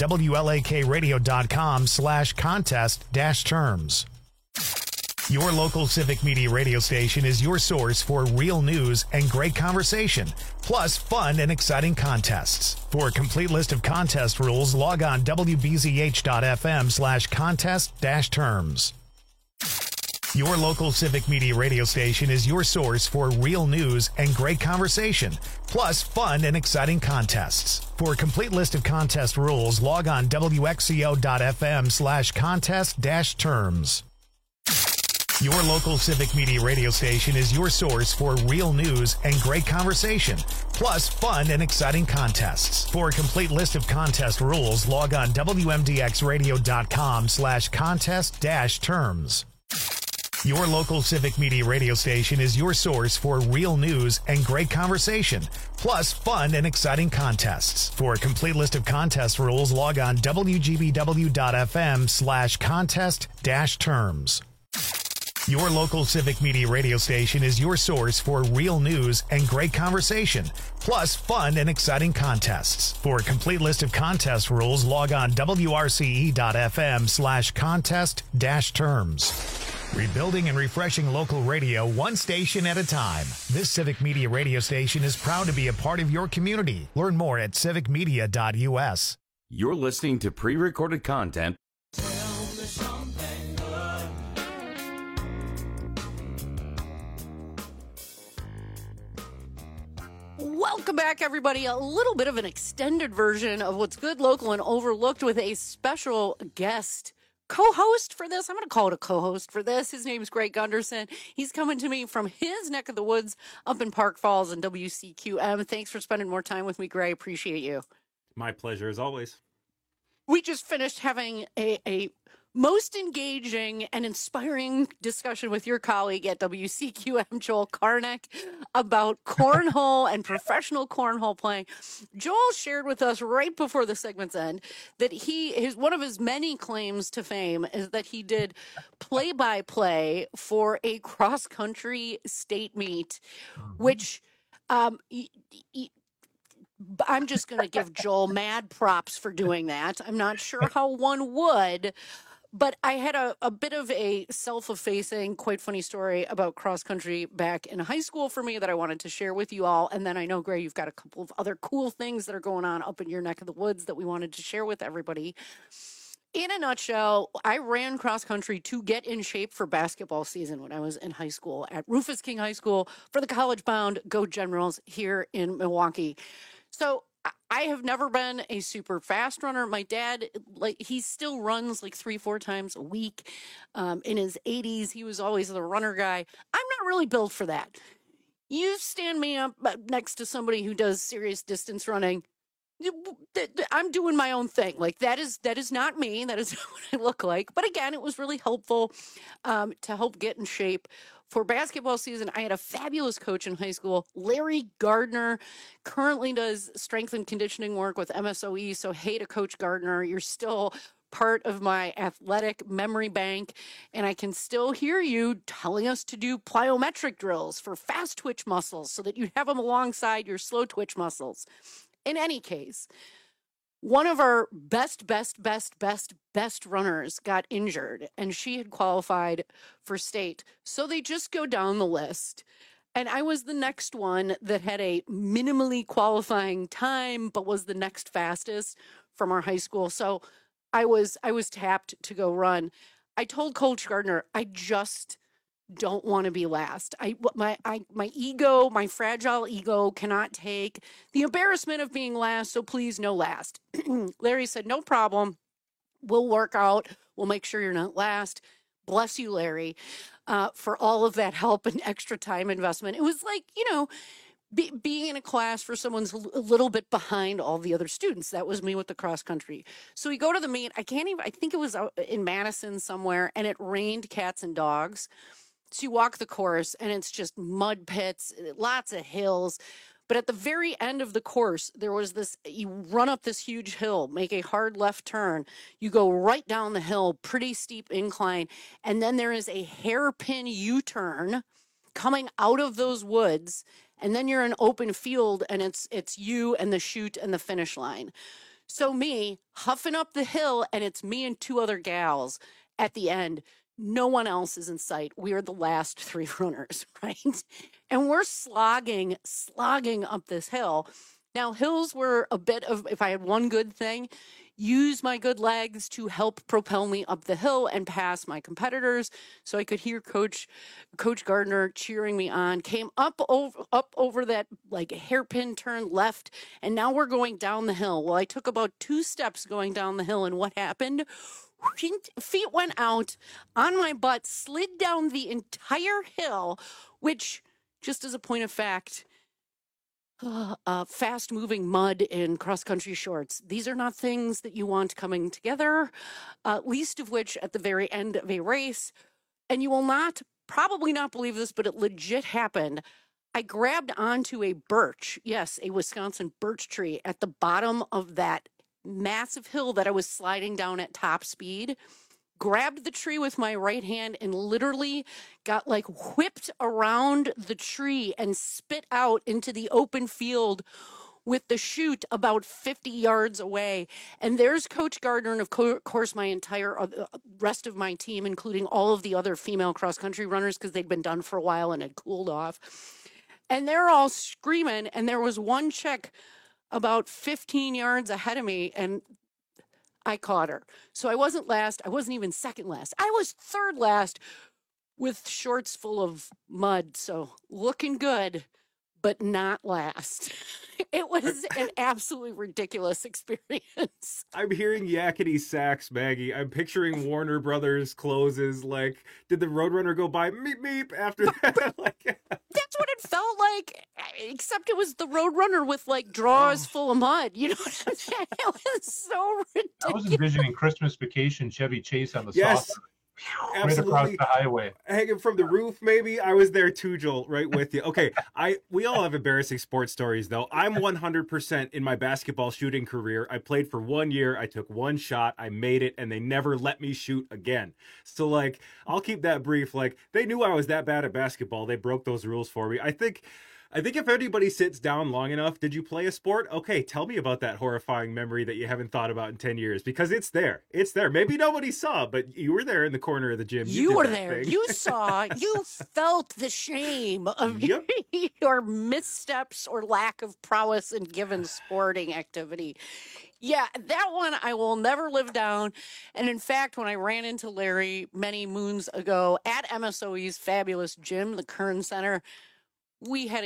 WLAKradio.com/contest-terms. Your local Civic Media radio station is your source for real news and great conversation, plus fun and exciting contests. For a complete list of contest rules, log on WBZH.FM/contest-terms. Your local Civic Media radio station is your source for real news and great conversation, plus fun and exciting contests. For a complete list of contest rules, log on WXCO.FM/contest-terms. Your local Civic Media radio station is your source for real news and great conversation, plus fun and exciting contests. For a complete list of contest rules, log on WMDXradio.com/contest-terms. Your local Civic Media radio station is your source for real news and great conversation, plus fun and exciting contests. For a complete list of contest rules, log on WGBW.FM/contest-terms. Your local Civic Media radio station is your source for real news and great conversation, plus fun and exciting contests. For a complete list of contest rules, log on WRCE.FM/contest-terms. Rebuilding and refreshing local radio one station at a time. This Civic Media radio station is proud to be a part of your community. Learn more at civicmedia.us. You're listening to pre-recorded content. Welcome back, everybody. A little bit of an extended version of What's Good, Local, and Overlooked with a special guest co-host for this. I'm going to call it a co-host for this. His name is Greg Gunderson. He's coming to me from his neck of the woods up in Park Falls and WCQM. Thanks for spending more time with me, Greg. Appreciate you. My pleasure, as always. We just finished having a most engaging and inspiring discussion with your colleague at WCQM, Joel Karnick, about cornhole and professional cornhole playing. Joel shared with us right before the segment's end that one of his many claims to fame is that he did play-by-play for a cross-country state meet, which I'm just going to give Joel mad props for doing that. I'm not sure how one would. But I had a bit of a self-effacing, quite funny story about cross-country back in high school for me that I wanted to share with you all. And then I know, Gray, you've got a couple of other cool things that are going on up in your neck of the woods that we wanted to share with everybody. In a nutshell, I ran cross-country to get in shape for basketball season when I was in high school at Rufus King High School for the college-bound Go Generals here in Milwaukee. So I have never been a super fast runner. My dad, he still runs 3-4 times a week. In his 80s, he was always the runner guy. I'm not really built for that. You stand me up next to somebody who does serious distance running, I'm doing my own thing. That is not me. That is not what I look like. But again, it was really helpful to help get in shape for basketball season. I had a fabulous coach in high school, Larry Gardner, currently does strength and conditioning work with MSOE. So hey to Coach Gardner, you're still part of my athletic memory bank, and I can still hear you telling us to do plyometric drills for fast twitch muscles so that you have them alongside your slow twitch muscles. In any case, one of our best runners got injured, and she had qualified for state. So they just go down the list. And I was the next one that had a minimally qualifying time, but was the next fastest from our high school. So I was tapped to go run. I told Coach Gardner, I just don't want to be last. My ego, my fragile ego cannot take the embarrassment of being last. So please, no last. Larry said, no problem. We'll work out. We'll make sure you're not last. Bless you, Larry, for all of that help and extra time investment. It was like, being in a class for someone's a little bit behind all the other students. That was me with the cross country. So we go to the meet. I think it was out in Madison somewhere, and it rained cats and dogs. So you walk the course, and it's just mud pits, lots of hills. But at the very end of the course, there was this, you run up this huge hill, make a hard left turn. You go right down the hill, pretty steep incline. And then there is a hairpin U-turn coming out of those woods. And then you're in open field, and it's you and the chute and the finish line. So me huffing up the hill, and it's me and two other gals at the end. No one else is in sight. We are the last three runners, right? And we're slogging up this hill. Now, hills were a bit of, if I had one good thing, use my good legs to help propel me up the hill and past my competitors. So I could hear Coach Gardner cheering me on. Came up over that like hairpin turn left, and now we're going down the hill. Well, I took about 2 steps going down the hill, and what happened? Feet went out on my butt, slid down the entire hill, which, just as a point of fact, fast-moving mud in cross-country shorts. These are not things that you want coming together, least of which at the very end of a race. And you will probably not believe this, but it legit happened. I grabbed onto a birch, yes, a Wisconsin birch tree at the bottom of that massive hill that I was sliding down at top speed, grabbed the tree with my right hand and literally got like whipped around the tree and spit out into the open field with the chute about 50 yards away. And there's Coach Gardner and, of course, my entire rest of my team, including all of the other female cross-country runners, because they'd been done for a while and had cooled off. And they're all screaming, and there was one chick about 15 yards ahead of me, and I caught her. So I wasn't last. I wasn't even second last. I was third last with shorts full of mud. So looking good, but not last. It was an absolutely ridiculous experience. I'm hearing yakety sax, Maggie. I'm picturing Warner Brothers closes. Like, did the Roadrunner go by meep meep after that? That's what it felt like, except it was the Roadrunner with like drawers full of mud. You know what I'm saying? It was so ridiculous. I was envisioning Christmas Vacation Chevy Chase on the yes. saucer. Absolutely. Right across the highway. Hanging from the roof, maybe. I was there too, Joel, right with you. Okay, we all have embarrassing sports stories, though. I'm 100% in my basketball shooting career. I played for 1 year. I took one shot. I made it, and they never let me shoot again. So, like, I'll keep that brief. Like, they knew I was that bad at basketball. They broke those rules for me. I think if anybody sits down long enough, did you play a sport? Okay, tell me about that horrifying memory that you haven't thought about in 10 years, because it's there. It's there. Maybe nobody saw, but you were there in the corner of the gym. You were there. You saw. You felt the shame of your missteps or lack of prowess in given sporting activity. Yeah, that one I will never live down. And in fact, when I ran into Larry many moons ago at MSOE's fabulous gym, the Kern Center, we had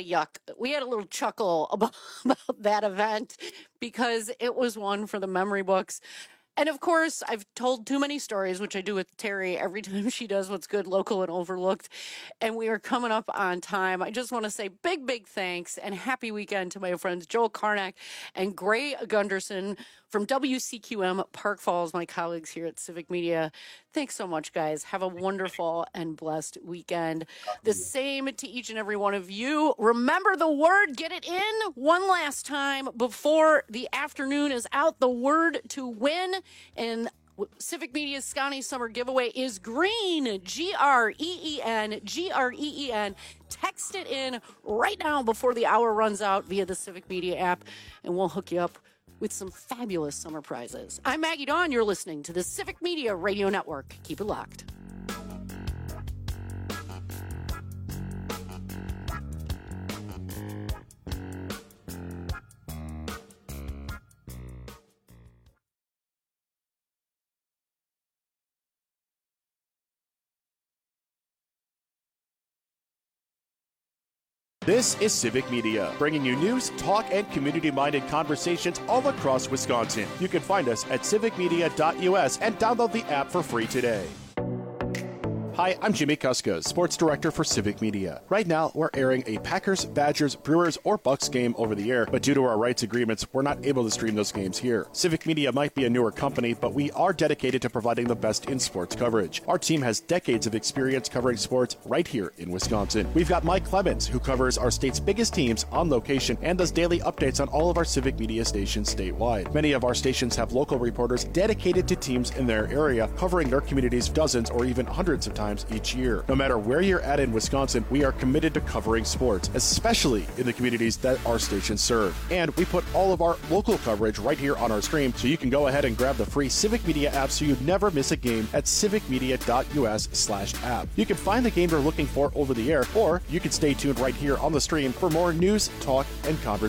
a little chuckle about that event, because it was one for the memory books. And of course, I've told too many stories, which I do with Terry every time she does What's Good, Local, and Overlooked. And we are coming up on time. I just want to say big thanks and happy weekend to my friends Joel Karnak and Gray Gunderson from WCQM Park Falls, my colleagues here at Civic Media. Thanks so much, guys. Have a wonderful and blessed weekend. The same to each and every one of you. Remember the word, get it in one last time before the afternoon is out. The word to win in Civic Media's Scotty Summer Giveaway is green, Green, Green. Text it in right now before the hour runs out via the Civic Media app, and we'll hook you up with some fabulous summer prizes. I'm Maggie Dawn. You're listening to the Civic Media Radio Network. Keep it locked. This is Civic Media, bringing you news, talk, and community-minded conversations all across Wisconsin. You can find us at civicmedia.us and download the app for free today. Hi, I'm Jimmy Kuska, Sports Director for Civic Media. Right now, we're airing a Packers, Badgers, Brewers, or Bucks game over the air, but due to our rights agreements, we're not able to stream those games here. Civic Media might be a newer company, but we are dedicated to providing the best in sports coverage. Our team has decades of experience covering sports right here in Wisconsin. We've got Mike Clemens, who covers our state's biggest teams on location and does daily updates on all of our Civic Media stations statewide. Many of our stations have local reporters dedicated to teams in their area, covering their communities dozens or even hundreds of times each year. No matter where you're at in Wisconsin, we are committed to covering sports, especially in the communities that our stations serve. And we put all of our local coverage right here on our stream, so you can go ahead and grab the free Civic Media app so you never miss a game at civicmedia.us/app. You can find the game you're looking for over the air, or you can stay tuned right here on the stream for more news, talk, and conversation.